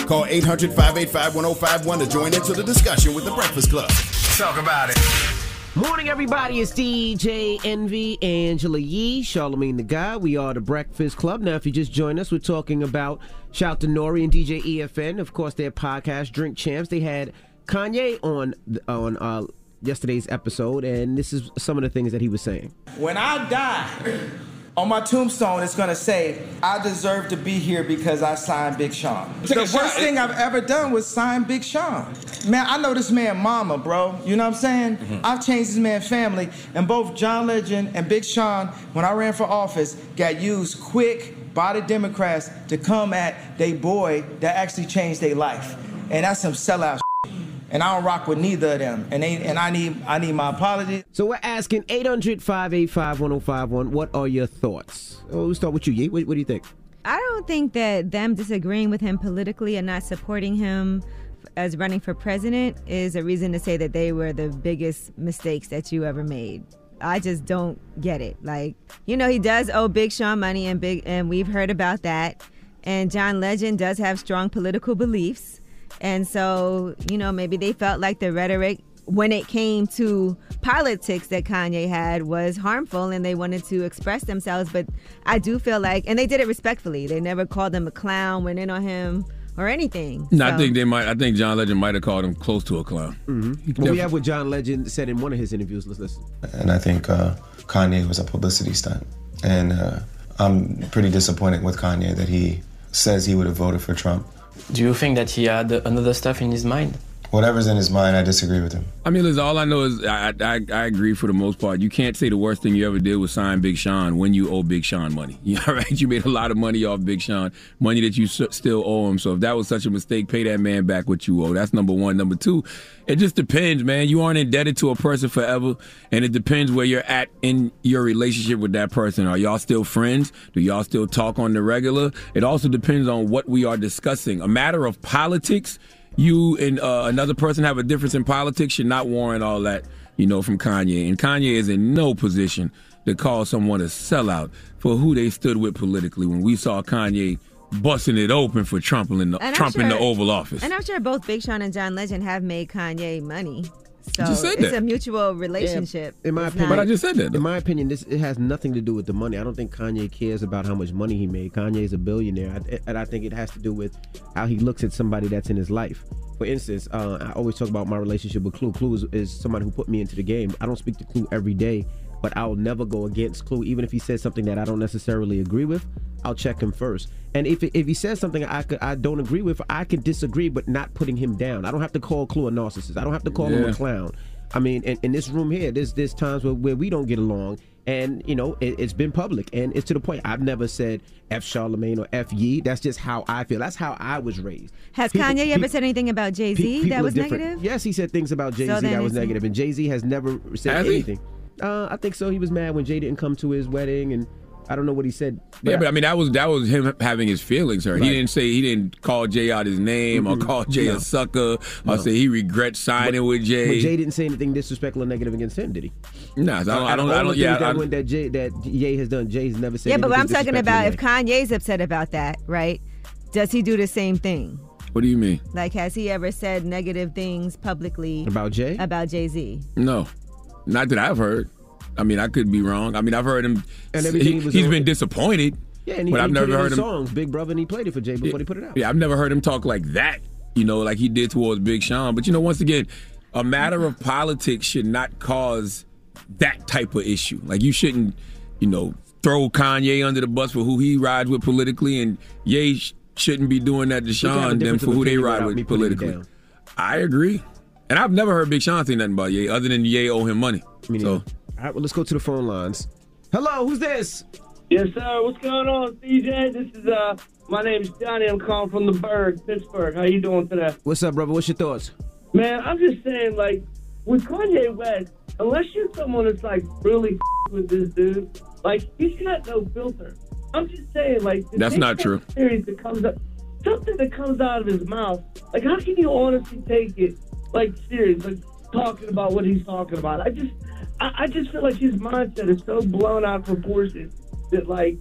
Call eight hundred, five eight five, one oh five one to join into the discussion with The Breakfast Club. Talk about it. Morning, everybody. It's D J Envy, Angela Yee, Charlamagne the Guy. We are The Breakfast Club. Now, if you just joined us, we're talking about shout to Nori and D J E F N. Of course, their podcast, Drink Champs. They had Kanye on on uh, yesterday's episode, and this is some of the things that he was saying. When I die, on my tombstone, it's going to say, I deserve to be here because I signed Big Sean. The worst thing I've ever done was sign Big Sean. Man, I know this man mama, bro. You know what I'm saying? Mm-hmm. I've changed this man's family. And both John Legend and Big Sean, when I ran for office, got used quick by the Democrats to come at they boy that actually changed their life. And that's some sellout shit. And I don't rock with neither of them. And they, and I need I need my apologies. So we're asking eight hundred, five eight five, one oh five one, what are your thoughts? Oh, we'll start with you, Yee. What, what do you think? I don't think that them disagreeing with him politically and not supporting him as running for president is a reason to say that they were the biggest mistakes that you ever made. I just don't get it. Like, you know, he does owe Big Sean money, and big, and we've heard about that. And John Legend does have strong political beliefs. And so, you know, maybe they felt like the rhetoric when it came to politics that Kanye had was harmful, and they wanted to express themselves. But I do feel like, and they did it respectfully. They never called him a clown, went in on him or anything. No, so. I think they might. I think John Legend might have called him close to a clown. Mm-hmm. Well, we have what John Legend said in one of his interviews. Let's listen. And I think uh, Kanye was a publicity stunt. And uh, I'm pretty disappointed with Kanye that he says he would have voted for Trump. Do you think that he had another stuff in his mind? Whatever's in his mind, I disagree with him. I mean, listen, all I know is I, I I agree for the most part. You can't say the worst thing you ever did was sign Big Sean when you owe Big Sean money. You know, right? You made a lot of money off Big Sean, money that you s- still owe him. So if that was such a mistake, pay that man back what you owe. That's number one. Number two, it just depends, man. You aren't indebted to a person forever, and it depends where you're at in your relationship with that person. Are y'all still friends? Do y'all still talk on the regular? It also depends on what we are discussing. A matter of politics, you and uh, another person have a difference in politics should not warrant all that, you know, from Kanye. And Kanye is in no position to call someone a sellout for who they stood with politically when we saw Kanye busting it open for Trump in the, Trump sure, in the Oval Office. And I'm sure both Big Sean and John Legend have made Kanye money. So just said it's that. a mutual relationship. Yeah, in my it's opinion, not, but I just said that. Though. In my opinion, this it has nothing to do with the money. I don't think Kanye cares about how much money he made. Kanye is a billionaire, I, and I think it has to do with how he looks at somebody that's in his life. For instance, uh, I always talk about my relationship with Clue. Clue is, is somebody who put me into the game. I don't speak to Clue every day, but I'll never go against Clue, even if he says something that I don't necessarily agree with. I'll check him first. And if if he says something I could, I don't agree with, I can disagree, but not putting him down. I don't have to call Clue a narcissist. I don't have to call yeah. him a clown. I mean, in, in this room here, there's there's times where, where we don't get along, and you know it, it's been public, and it's to the point. I've never said F Charlamagne or F Yee. That's just how I feel. That's how I was raised. Has people, Kanye people, ever said anything about Jay-Z that was negative? Yes, he said things about Jay-Z so that was negative, and Jay-Z has never said has anything. Uh, I think so. He was mad when Jay didn't come to his wedding, and I don't know what he said. But yeah, but I mean that was that was him having his feelings hurt. Right. He didn't say he didn't call Jay out his name mm-hmm. or call Jay no. a sucker no. or say he regrets signing but, with Jay. But Jay didn't say anything disrespectful or negative against him, did he? No, I don't. I don't. I don't yeah, that, I, one that Jay that Ye has done. Jay's never said. Yeah, but what I'm talking about, if Kanye's upset about that, right? Does he do the same thing? What do you mean? Like, has he ever said negative things publicly about Jay? About Jay-Z? No, not that I've heard. I mean, I could be wrong. I mean, I've heard him. And he, he he's been disappointed. Yeah, and he, but he I've never put it heard in him. Songs, Big Brother, and he played it for Jay before yeah, he put it out. Yeah, I've never heard him talk like that. You know, like he did towards Big Sean. But you know, once again, a matter of politics should not cause that type of issue. Like you shouldn't, you know, throw Kanye under the bus for who he rides with politically, and Ye sh- shouldn't be doing that to Sean them for who they ride with politically. I agree. And I've never heard Big Sean say nothing about Ye other than Ye owe him money. Me so. All right, well, let's go to the phone lines. Hello, who's this? Yes, sir. What's going on, C J? This is, uh, my name's Johnny. I'm calling from the Berg, Pittsburgh. How you doing today? What's up, brother? What's your thoughts? Man, I'm just saying, like, with Kanye West, unless you're someone that's, like, really with this dude, like, he's got no filter. I'm just saying, like... That's not true. Series that comes up, something that comes out of his mouth, like, how can you honestly take it, like, serious, like, talking about what he's talking about? I just... I, I just feel like his mindset is so blown out of proportion that, like,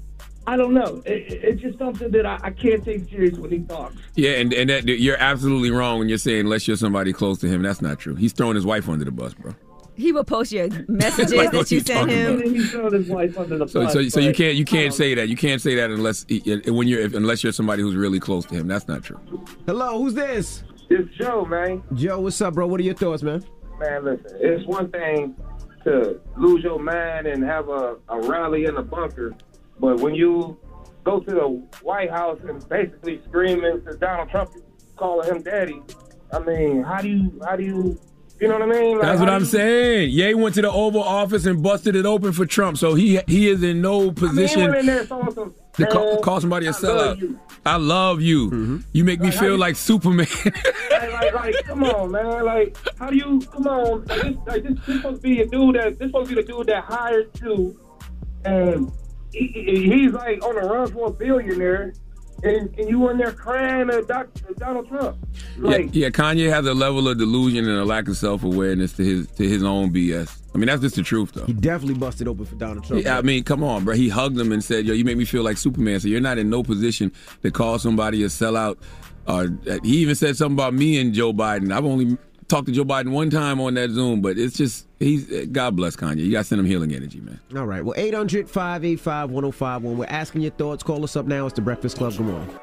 I don't know. It, it, it's just something that I, I can't take serious when he talks. Yeah, and, and that, you're absolutely wrong when you're saying unless you're somebody close to him. That's not true. He's throwing his wife under the bus, bro. He will post your messages Like, that what you you sent talking him. about? He's throwing his wife under the So, bus. so, so you but, can't you can't um, say that. You can't say that unless when you're if, unless you're somebody who's really close to him. That's not true. Hello, who's this? It's Joe, man. Joe, what's up, bro? What are your thoughts, man? Man, listen, it's one thing to lose your mind and have a, a rally in the bunker, but when you go to the White House and basically screaming to Donald Trump, calling him daddy, I mean, how do you, how do you, you know what I mean? Like, That's what how I'm do you- saying. Ye went to the Oval Office and busted it open for Trump, so he he is in no I mean, position he went in there throwing some, to call, man, call somebody a I love sellout. you. I love you. Mm-hmm. You make me Like, how feel you- like Superman. like, like, like, come on, man. Like, how do you, come on. Like, this, like, this, this supposed to be a dude that, this supposed to be the dude that hired you, and he, he- he's like on the run for a billionaire, and, and you in there crying at Doc, to Donald Trump. yeah, Like, yeah, Kanye has a level of delusion and a lack of self-awareness to his to his own B S. I mean, that's just the truth, though. He definitely busted open for Donald Trump. Yeah, I mean, come on, bro. He hugged him and said, "Yo, you make me feel like Superman." So you're not in no position to call somebody a sellout. Or uh, he even said something about me and Joe Biden. I've only talked to Joe Biden one time on that Zoom, but it's just he's God bless Kanye. You got to send him healing energy, man. All right. Well, eight hundred, five eight five, one oh five one. We're asking your thoughts. Call us up now. It's the Breakfast Club. Good morning.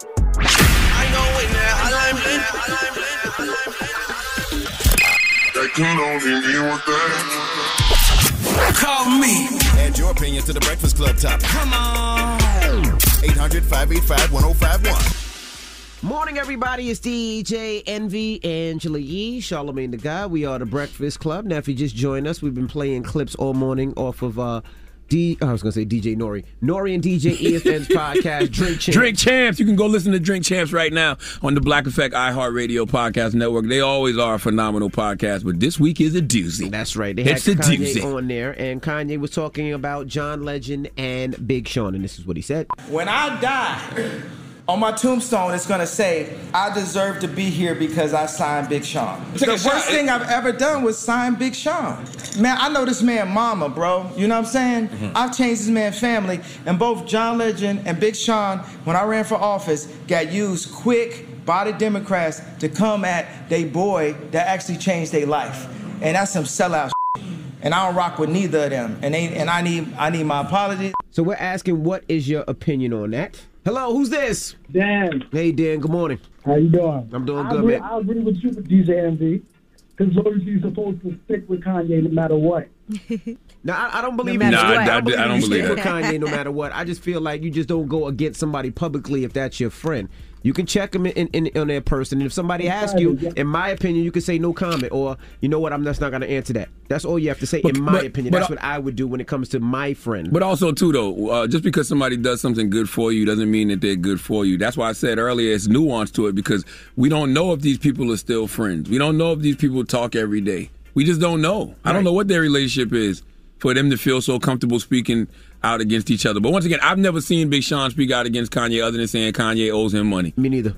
Call me. Add your opinion to the Breakfast Club topic. Come on. eight hundred, five eight five, one oh five one. Morning, everybody. It's D J Envy, Angela Yee, Charlamagne the Guy. We are the Breakfast Club. Now, if you just joined us, we've been playing clips all morning off of uh, D. I was going to say D J Nori. Nori and D J E F N's podcast, Drink Champs. Drink Champs. You can go listen to Drink Champs right now on the Black Effect iHeartRadio Podcast Network. They always are a phenomenal podcast, but this week is a doozy. That's right. They It's had a Kanye doozy. on there, and Kanye was talking about John Legend and Big Sean, and this is what he said. When I die, on my tombstone, it's going to say, I deserve to be here because I signed Big Sean. Take the a shot. worst thing I've ever done was sign Big Sean. Man, I know this man mama, bro. You know what I'm saying? Mm-hmm. I've changed this man's family. And both John Legend and Big Sean, when I ran for office, got used quick by the Democrats to come at they boy that actually changed their life. And that's some sellout shit. And I don't rock with neither of them. And they, and I need I need my apology. So we're asking, what is your opinion on that? Hello, who's this? Dan. Hey, Dan. Good morning. How you doing? I'm doing I good, agree, man. I agree with you with D J Envy, because obviously you're supposed to stick with Kanye no matter what. No, I, I don't believe No in matter that. what. I don't believe, I don't you stick believe with that. Kanye no matter what. I just feel like you just don't go against somebody publicly if that's your friend. You can check them in, in, in on their person, and if somebody asks you, in my opinion, you can say no comment, or you know what, I'm just not going to answer that. That's all you have to say. But- in my but- opinion, but- that's what I would do when it comes to my friend. But also, too, though, uh, just because somebody does something good for you doesn't mean that they're good for you. That's why I said earlier it's nuance to it, because we don't know if these people are still friends. We don't know if these people talk every day. We just don't know. I don't know what their relationship is for them to feel so comfortable speaking out against each other. But once again, I've never seen Big Sean speak out against Kanye other than saying Kanye owes him money. Me neither.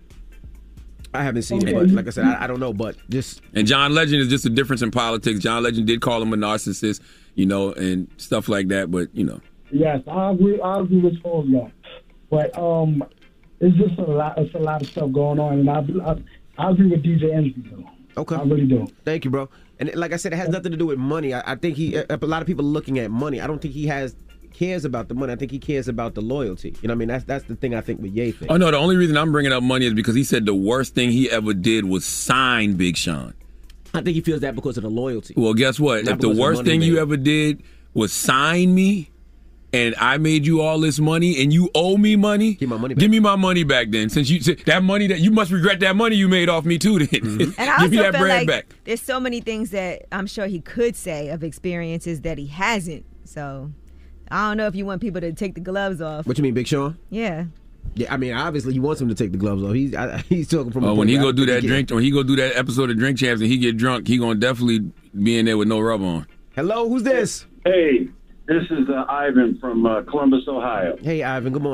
I haven't seen it, Okay. but like I said, I, I don't know. But just And John Legend is just a difference in politics. John Legend did call him a narcissist, you know, and stuff like that. But, you know. Yes, I agree. I agree with all of y'all, but um, it's just a lot. It's a lot of stuff going on, and I I, I agree with D J Envy though. Okay. I really do. Thank you, bro. And like I said, it has nothing to do with money. I, I think he, a lot of people are looking at money. I don't think he has cares about the money. I think he cares about the loyalty. You know what I mean? That's that's the thing I think with Ye thing. Oh, no, the only reason I'm bringing up money is because he said the worst thing he ever did was sign Big Sean. I think he feels that because of the loyalty. Well, guess what? Not If the because of worst money thing you made. ever did was sign me and I made you all this money and you owe me money, Give my money back. give me my money back then. Since you that money that you must regret that money you made off me too then. Mm-hmm. And I give me also that feel bread like back. there's so many things that I'm sure he could say of experiences that he hasn't. So I don't know if you want people to take the gloves off. What you mean, Big Sean? Yeah. Yeah, I mean, obviously he wants him to take the gloves off. He's I, he's talking from. a Oh, when point he where I go don't do think that he drink, when he go do that episode of Drink Champs and he get drunk, he gonna definitely be in there with no rub on. Hello, who's this? Hey, this is uh, Ivan from uh, Columbus, Ohio. Hey, Ivan. Good morning.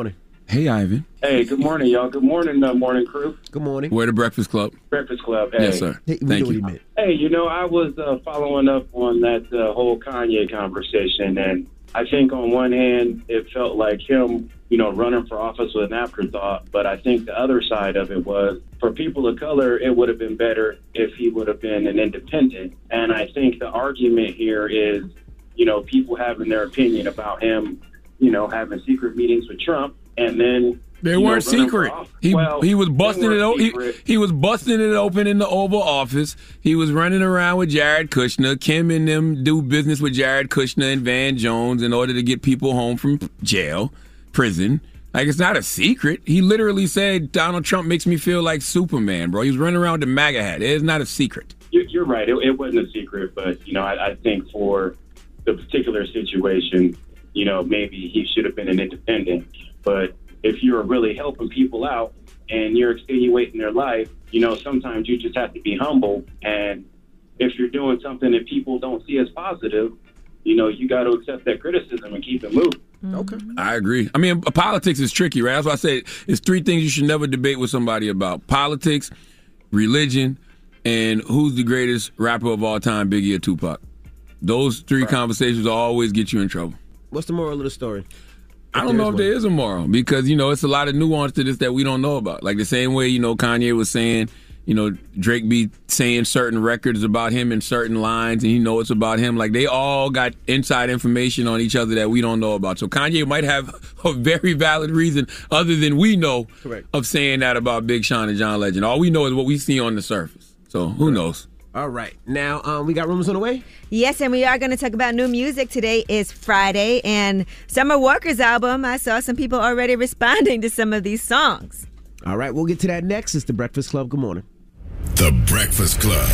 Hey, Ivan. Hey, good morning, y'all. Good morning, uh, morning crew. Good morning. We're the Breakfast Club. Breakfast Club. Hey. Yes, sir. Hey, we Thank know you. what he meant. Hey, you know, I was uh, following up on that uh, whole Kanye conversation, and I think on one hand, it felt like him, you know, running for office was an afterthought, but I think the other side of it was, for people of color, it would have been better if he would have been an independent. And I think the argument here is, you know, people having their opinion about him, you know, having secret meetings with Trump, and then They you weren't know, running secret. for office. He Well, he was they busting it. weren't O- he, secret. he was busting it open in the Oval Office. He was running around with Jared Kushner. Kim and them do business with Jared Kushner and Van Jones in order to get people home from jail, prison. Like, it's not a secret. He literally said Donald Trump makes me feel like Superman, bro. He was running around with the MAGA hat. It's not a secret. You're, you're right. It, it wasn't a secret, but, you know, I, I think for the particular situation, you know, maybe he should have been an independent. But if you're really helping people out and you're extenuating their life, you know, sometimes you just have to be humble. And if you're doing something that people don't see as positive, you know, you got to accept that criticism and keep it moving. Okay. I agree. I mean, politics is tricky, right? That's why I say it's three things you should never debate with somebody about: politics, religion, and who's the greatest rapper of all time, Biggie or Tupac. Those three right. conversations always get you in trouble. What's the moral of the story? I don't know if there is a moral, because, you know, it's a lot of nuance to this that we don't know about. Like the same way, you know, Kanye was saying, you know, Drake be saying certain records about him in certain lines, and you know it's about him. Like, they all got inside information on each other that we don't know about. So Kanye might have a very valid reason, other than we know, Correct. of saying that about Big Sean and John Legend. All we know is what we see on the surface. So who knows? All right. Now, um, we got rumors on the way? Yes, and we are going to talk about new music. Today is Friday, and Summer Walker's album. I saw some people already responding to some of these songs. All right, we'll get to that next. It's The Breakfast Club. Good morning. The Breakfast Club.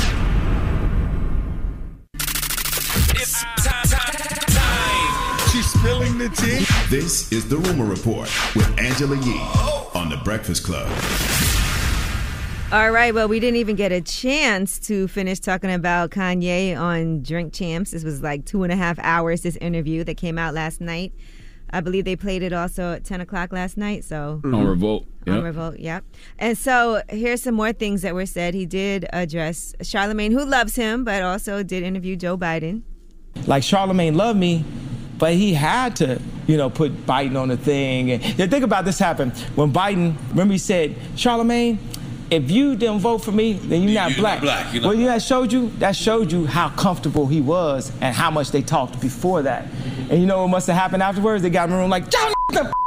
It's time, time, time. She's spilling the tea. This is The Rumor Report with Angela Yee on The Breakfast Club. All right, well, we didn't even get a chance to finish talking about Kanye on Drink Champs. This was like two and a half hours, this interview that came out last night. I believe they played it also at ten o'clock last night. So mm-hmm. On Revolt. On yep. Revolt, yep. And so here's some more things that were said. He did address Charlamagne, who loves him, but also did interview Joe Biden. Like, Charlamagne loved me, but he had to, you know, put Biden on the thing. And yeah, think about this happened when Biden, remember he said, Charlamagne, if you didn't vote for me, then you're not you're black. Not black you know? Well, you know, that showed you that showed you how comfortable he was and how much they talked before that. And you know what must have happened afterwards? They got in the room like, y'all the f***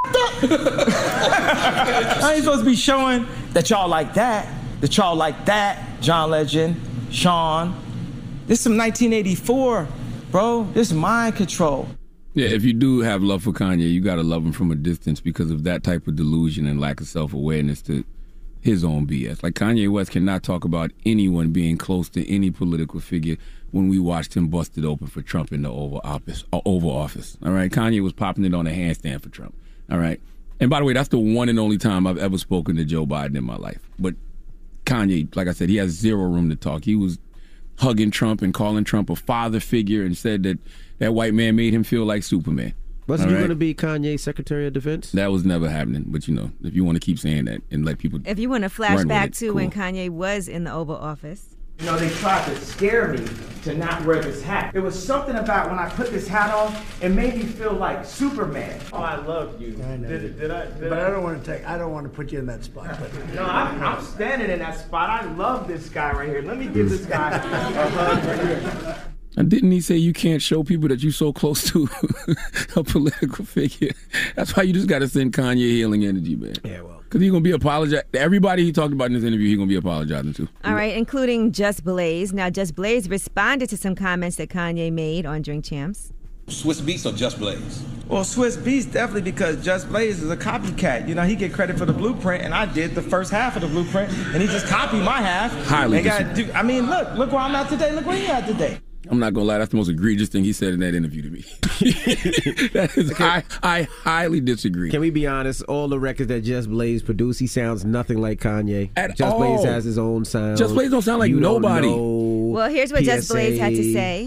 up. I ain't supposed to be showing that y'all like that, that y'all like that, John Legend, Sean. This is some nineteen eighty-four, bro. This is mind control. Yeah, if you do have love for Kanye, you got to love him from a distance because of that type of delusion and lack of self-awareness to his own B S. Like, Kanye West cannot talk about anyone being close to any political figure when we watched him busted open for Trump in the Oval Office. Uh, Oval Office. All right, Kanye was popping it on a handstand for Trump. All right, and by the way, that's the one and only time I've ever spoken to Joe Biden in my life. But Kanye, like I said, he has zero room to talk. He was hugging Trump and calling Trump a father figure and said that that white man made him feel like Superman. Wasn't he going to be Kanye's Secretary of Defense? That was never happening. But, you know, if you want to keep saying that and let people If you want to flash back to cool. when Kanye was in the Oval Office. You know, they tried to scare me to not wear this hat. There was something about when I put this hat on, it made me feel like Superman. Oh, I love you. I know. Did, did I? Did but I? I don't want to take. I don't want to put you in that spot. But No, I'm, I'm standing in that spot. I love this guy right here. Let me give this guy a hug right here. And didn't he say you can't show people that you're so close to a political figure? That's why you just got to send Kanye healing energy, man. Yeah, well. Because he's going to be apologizing. Everybody he talked about in this interview, he's going to be apologizing to. All right, including Just Blaze. Now, Just Blaze responded to some comments that Kanye made on Drink Champs. Swiss Beats or Just Blaze? Well, Swiss Beats definitely, because Just Blaze is a copycat. You know, he get credit for the blueprint, and I did the first half of the blueprint, and he just copied my half. Highly and got, do, I mean, look, look where I'm at today. Look where you at today. I'm not going to lie, that's the most egregious thing he said in that interview to me. that is, Okay. I, I highly disagree. Can we be honest? All the records that Just Blaze produced, he sounds nothing like Kanye. At Just all. Blaze has his own sound. Just Blaze don't sound like You don't nobody. know Well, here's what Just P S A. Blaze had to say.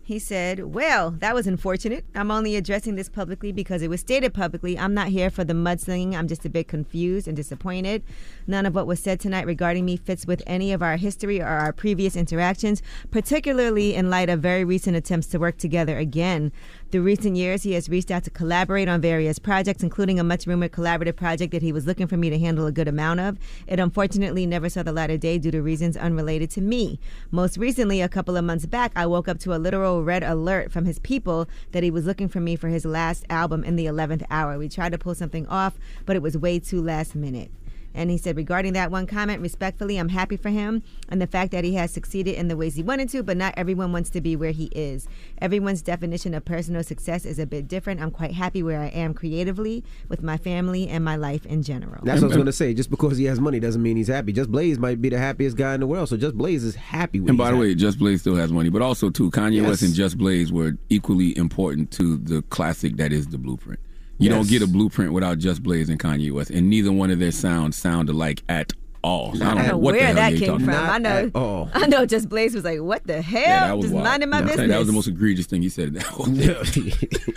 He said, well, that was unfortunate. I'm only addressing this publicly because it was stated publicly. I'm not here for the mudslinging. I'm just a bit confused and disappointed. None of what was said tonight regarding me fits with any of our history or our previous interactions, particularly in light of very recent attempts to work together again. Through recent years, he has reached out to collaborate on various projects, including a much-rumored collaborative project that he was looking for me to handle a good amount of. It unfortunately never saw the light of day due to reasons unrelated to me. Most recently, a couple of months back, I woke up to a literal red alert from his people that he was looking for me for his last album in the eleventh hour. We tried to pull something off, but it was way too last minute. And he said, regarding that one comment, respectfully, I'm happy for him and the fact that he has succeeded in the ways he wanted to, but not everyone wants to be where he is. Everyone's definition of personal success is a bit different. I'm quite happy where I am creatively with my family and my life in general. That's what I was going to say. Just because he has money doesn't mean he's happy. Just Blaze might be the happiest guy in the world, so Just Blaze is happy with And by the happy. way, Just Blaze still has money, but also, too, Kanye Yes. West and Just Blaze were equally important to the classic that is The Blueprint. You Yes. don't get a Blueprint without Just Blaze and Kanye West, and neither one of their sounds sound alike at all. So I don't know what the where hell that you're came talking from. about. I know. all. I know. Just Blaze was like, "What the hell? Yeah, that was Just wild. minding my No, I'm business." saying that was the most egregious thing he said. in that whole thing.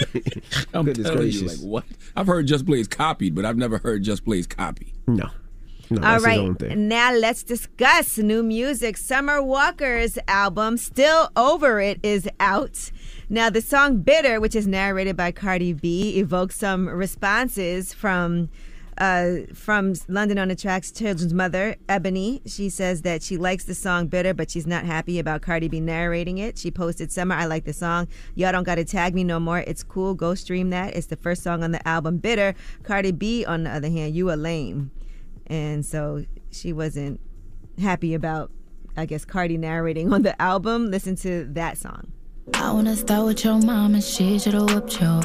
I'm Goodness telling you, gracious. like, what? I've heard Just Blaze copied, but I've never heard Just Blaze copy. No. No, All that's his own right, thing. now let's discuss new music. Summer Walker's album, Still Over It, is out. Now, the song Bitter, which is narrated by Cardi B, evokes some responses from uh, from London on the Track's children's mother, Ebony. She says that she likes the song Bitter, but she's not happy about Cardi B narrating it. She posted, Summer, I like the song. Y'all don't got to tag me no more. It's cool. Go stream that. It's the first song on the album, Bitter. Cardi B, on the other hand, you a lame. And so she wasn't happy about, I guess, Cardi narrating on the album. Listen to that song. I wanna start with your mom and she should've whooped you.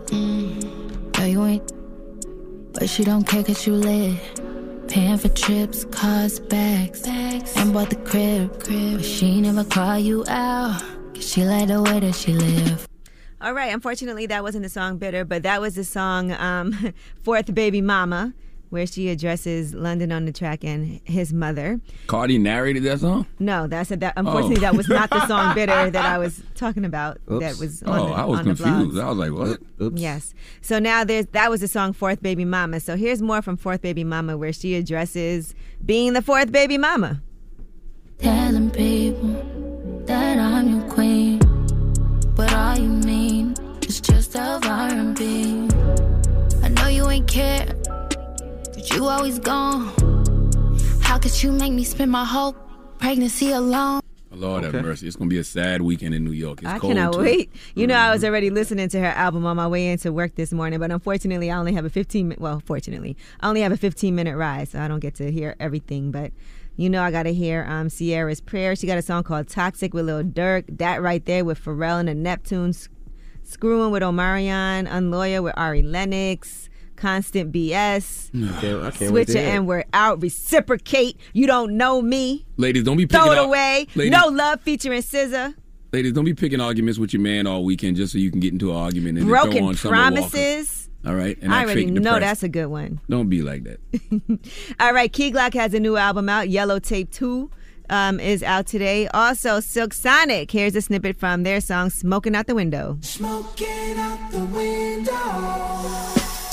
Mm. No, you ain't. But she don't care cause you lit. Paying for trips, cars, bags, bags. And bought the crib, crib. But she never call you out cause she like the way that she live. All right, unfortunately that wasn't the song Bitter, but that was the song um, Fourth Baby Mama, where she addresses London on the Track and his mother. Cardi narrated that song? No, that's a, that. Unfortunately, Oh. that was not the song "Bitter" that I was talking about. Oops. That was on Oh, the, I was on the confused. blogs. I was like, what? Oops. Yes. So now there's that was the song "Fourth Baby Mama." So here's more from Fourth Baby Mama, where she addresses being the fourth baby mama. Telling people that I'm your queen, but all you mean is just of R and B. I know you ain't care, but you always gone. How could you make me spend my whole pregnancy alone? Lord have mercy. It's going to be a sad weekend in New York. It's I cold, cannot too. wait. You know, I was already listening to her album on my way into work this morning, but unfortunately, I only have a fifteen minute, well, fortunately, I only have a fifteen minute ride, so I don't get to hear everything. But, you know, I got to hear um, Sierra's Prayer. She got a song called Toxic with Lil Durk. That right there with Pharrell and the Neptunes. Screwing with Omarion. Unloyal with Ari Lennox. Constant B S. I can't, I can't wait Switch to it hear it. and we're out. Reciprocate. You don't know me. Ladies, don't be picking Throw it ar- away. Ladies, No Love featuring S Z A. Ladies, don't be picking arguments with your man all weekend just so you can get into an argument and then throw Broken on Summer Walker. Promises. All right? And I act already fake know depressed. that's a good one. Don't be like that. All right, Key Glock has a new album out. Yellow Tape two um, is out today. Also, Silk Sonic. Here's a snippet from their song Smoking Out the Window. Smoking out the window.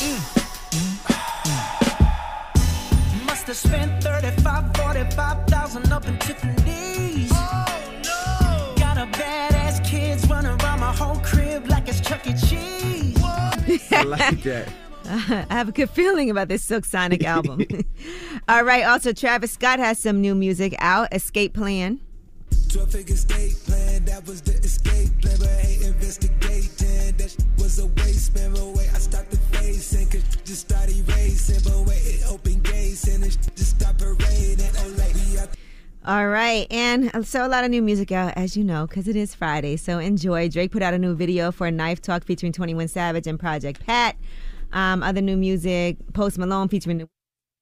Must have spent thirty-five, forty-five thousand up in Tiffany's. Oh no! Got a badass kids running around my whole crib like it's Chuck E. Cheese. I like that. I have a good feeling about this Silk Sonic album. All right, also Travis Scott has some new music out. Escape Plan. twelve figure escape plan, that was the escape plan, but I ain't investigating. That sh- was a waste, man, but wait, I stopped the facing, cause just started racing, but wait, it opened gates, and it sh- just stopped parading. Oh, like, we out. All right, and so a lot of new music out, as you know, because it is Friday, so enjoy. Drake put out a new video for Knife Talk featuring twenty-one Savage and Project Pat. Um, other new music, Post Malone featuring the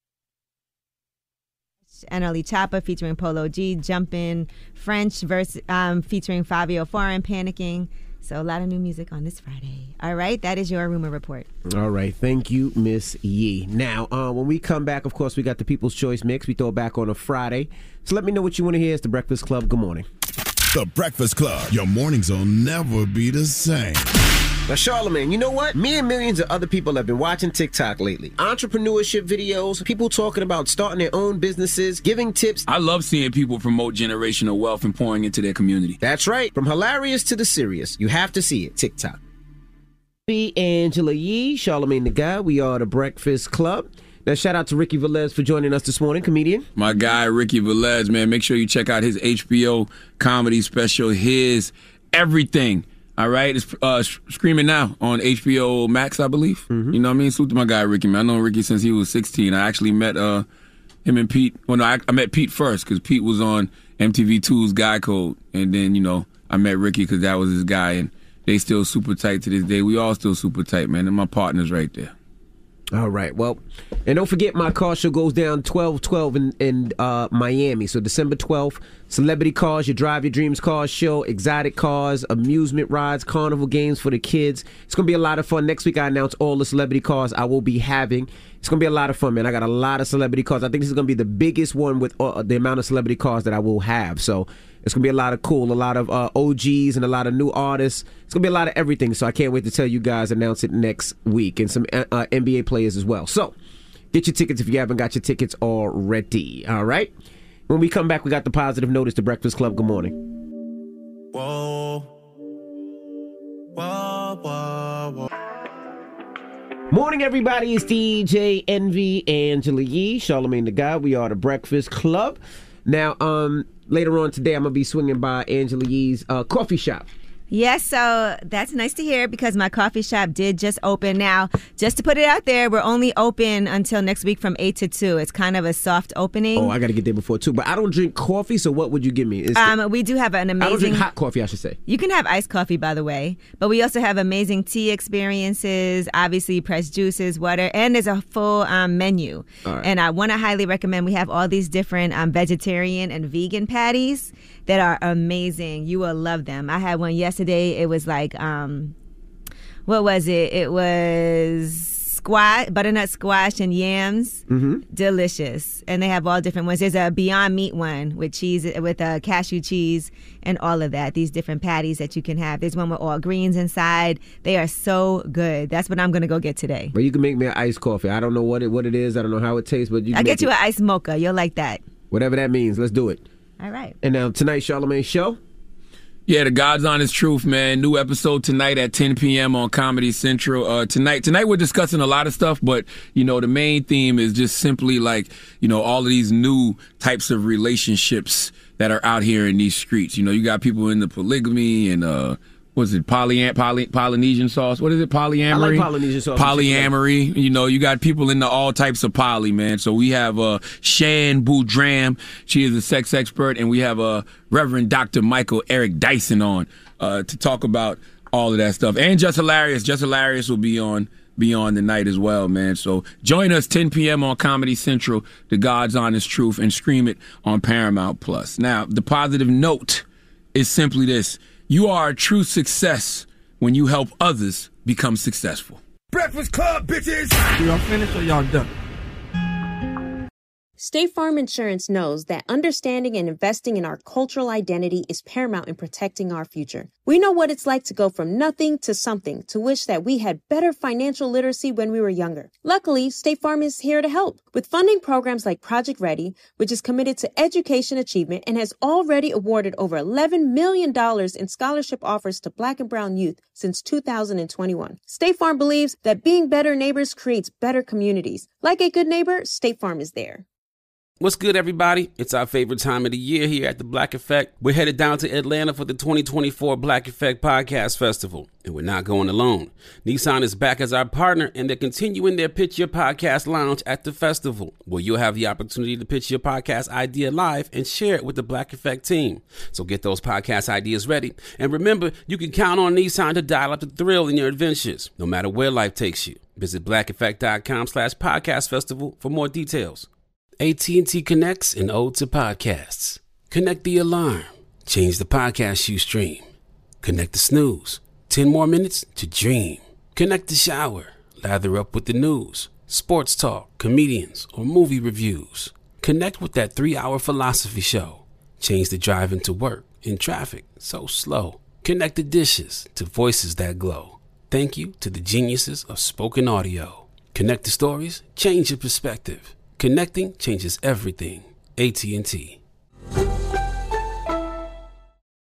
N L E Choppa featuring Polo G, Jumpin', French verse um, featuring Fabio Foreign, Panicking. So a lot of new music on this Friday. All right, that is your rumor report. All right, thank you, Miss Yee. Now, uh, when we come back, of course, we got the People's Choice Mix. We throw it back on a Friday. So let me know what you want to hear. It's The Breakfast Club. Good morning. The Breakfast Club. Your mornings will never be the same. Now, Charlamagne, you know what? Me and millions of other people have been watching TikTok lately. Entrepreneurship videos, people talking about starting their own businesses, giving tips. I love seeing people promote generational wealth and pouring into their community. That's right. From hilarious to the serious. You have to see it. TikTok. Be Angela Yee, Charlamagne the Guy. We are the Breakfast Club. Now, shout out to Ricky Velez for joining us this morning, comedian. My guy, Ricky Velez, man. Make sure you check out his H B O comedy special, His Everything. All right, it's uh, screaming now on H B O Max, I believe. Mm-hmm. You know what I mean? Salute to my guy, Ricky, man. I know Ricky since he was sixteen. I actually met uh, him and Pete. Well, no, I, I met Pete first because Pete was on M T V two's Guy Code. And then, you know, I met Ricky because that was his guy. And they still super tight to this day. We all still super tight, man. And my partner's right there. All right, well, and don't forget my car show goes down twelve twelve in, in uh, Miami. So December twelfth, Celebrity Cars, your Drive Your Dreams Cars show, exotic cars, amusement rides, carnival games for the kids. It's going to be a lot of fun. Next week I announce all the celebrity cars I will be having. It's going to be a lot of fun, man. I got a lot of celebrity cars. I think this is going to be the biggest one with uh, the amount of celebrity cars that I will have. So it's going to be a lot of cool, a lot of uh, O Gs and a lot of new artists. It's going to be a lot of everything. So I can't wait to tell you guys, announce it next week, and some uh, N B A players as well. So get your tickets if you haven't got your tickets already. All right? When we come back, we got the positive notice to Breakfast Club. Good morning. Whoa. Whoa, whoa, whoa. Morning, everybody. It's D J Envy, Angela Yee, Charlamagne the Guy. We are the Breakfast Club. Now, um, later on today, I'm going to be swinging by Angela Yee's uh, coffee shop. Yes, so that's nice to hear because my coffee shop did just open. Now, just to put it out there, we're only open until next week from eight to two. It's kind of a soft opening. Oh, I got to get there before two. But I don't drink coffee, so what would you give me? Is um, the, we do have an amazing... I don't drink hot coffee, I should say. You can have iced coffee, by the way. But we also have amazing tea experiences, obviously pressed juices, water, and there's a full um, menu. All right. And I want to highly recommend, we have all these different um, vegetarian and vegan patties that are amazing. You will love them. I had one yesterday. It was like, um, what was it? It was squash, butternut squash and yams. Mm-hmm. Delicious. And they have all different ones. There's a Beyond Meat one with cheese, with uh, cashew cheese and all of that. These different patties that you can have. There's one with all greens inside. They are so good. That's what I'm going to go get today. But you can make me an iced coffee. I don't know what it what it is. I don't know how it tastes, but you can I'll get you it. an iced mocha. You'll like that. Whatever that means. Let's do it. All right. And now tonight's Charlamagne show. Yeah, the God's Honest Truth, man. New episode tonight at ten p.m. on Comedy Central. Uh, tonight, tonight we're discussing a lot of stuff, but, you know, the main theme is just simply like, you know, all of these new types of relationships that are out here in these streets. You know, you got people in the polygamy and, uh, what's it, poly, poly, Polynesian sauce? What is it, polyamory? I like Polynesian sauce. Polyamory. You know, you got people in the all types of poly, man. So we have uh, Shan Boudram. She is a sex expert. And we have uh, Reverend Doctor Michael Eric Dyson on uh, to talk about all of that stuff. And Just Hilarious. Just Hilarious will be on be on tonight as well, man. So join us ten p.m. on Comedy Central, The God's Honest Truth, and stream it on Paramount Plus. Now, the positive note is simply this. You are a true success when you help others become successful. Breakfast Club, bitches! Y'all finished or y'all done? State Farm Insurance knows that understanding and investing in our cultural identity is paramount in protecting our future. We know what it's like to go from nothing to something, to wish that we had better financial literacy when we were younger. Luckily, State Farm is here to help with funding programs like Project Ready, which is committed to education achievement and has already awarded over eleven million dollars in scholarship offers to Black and Brown youth since two thousand twenty-one. State Farm believes that being better neighbors creates better communities. Like a good neighbor, State Farm is there. What's good, everybody? It's our favorite time of the year here at the Black Effect. We're headed down to Atlanta for the twenty twenty-four Black Effect Podcast Festival, and we're not going alone. Nissan is back as our partner, and they're continuing their Pitch Your Podcast Lounge at the festival, where you'll have the opportunity to pitch your podcast idea live and share it with the Black Effect team. So get those podcast ideas ready. And remember, you can count on Nissan to dial up the thrill in your adventures, no matter where life takes you. Visit blackeffect.com slash podcast festival for more details. A T and T connects an ode to podcasts. Connect the alarm. Change the podcast you stream. Connect the snooze. Ten more minutes to dream. Connect the shower. Lather up with the news, sports talk, comedians, or movie reviews. Connect with that three-hour philosophy show. Change the drive into work in traffic so slow. Connect the dishes to voices that glow. Thank you to the geniuses of spoken audio. Connect the stories, change your perspective. Connecting changes everything. A T and T.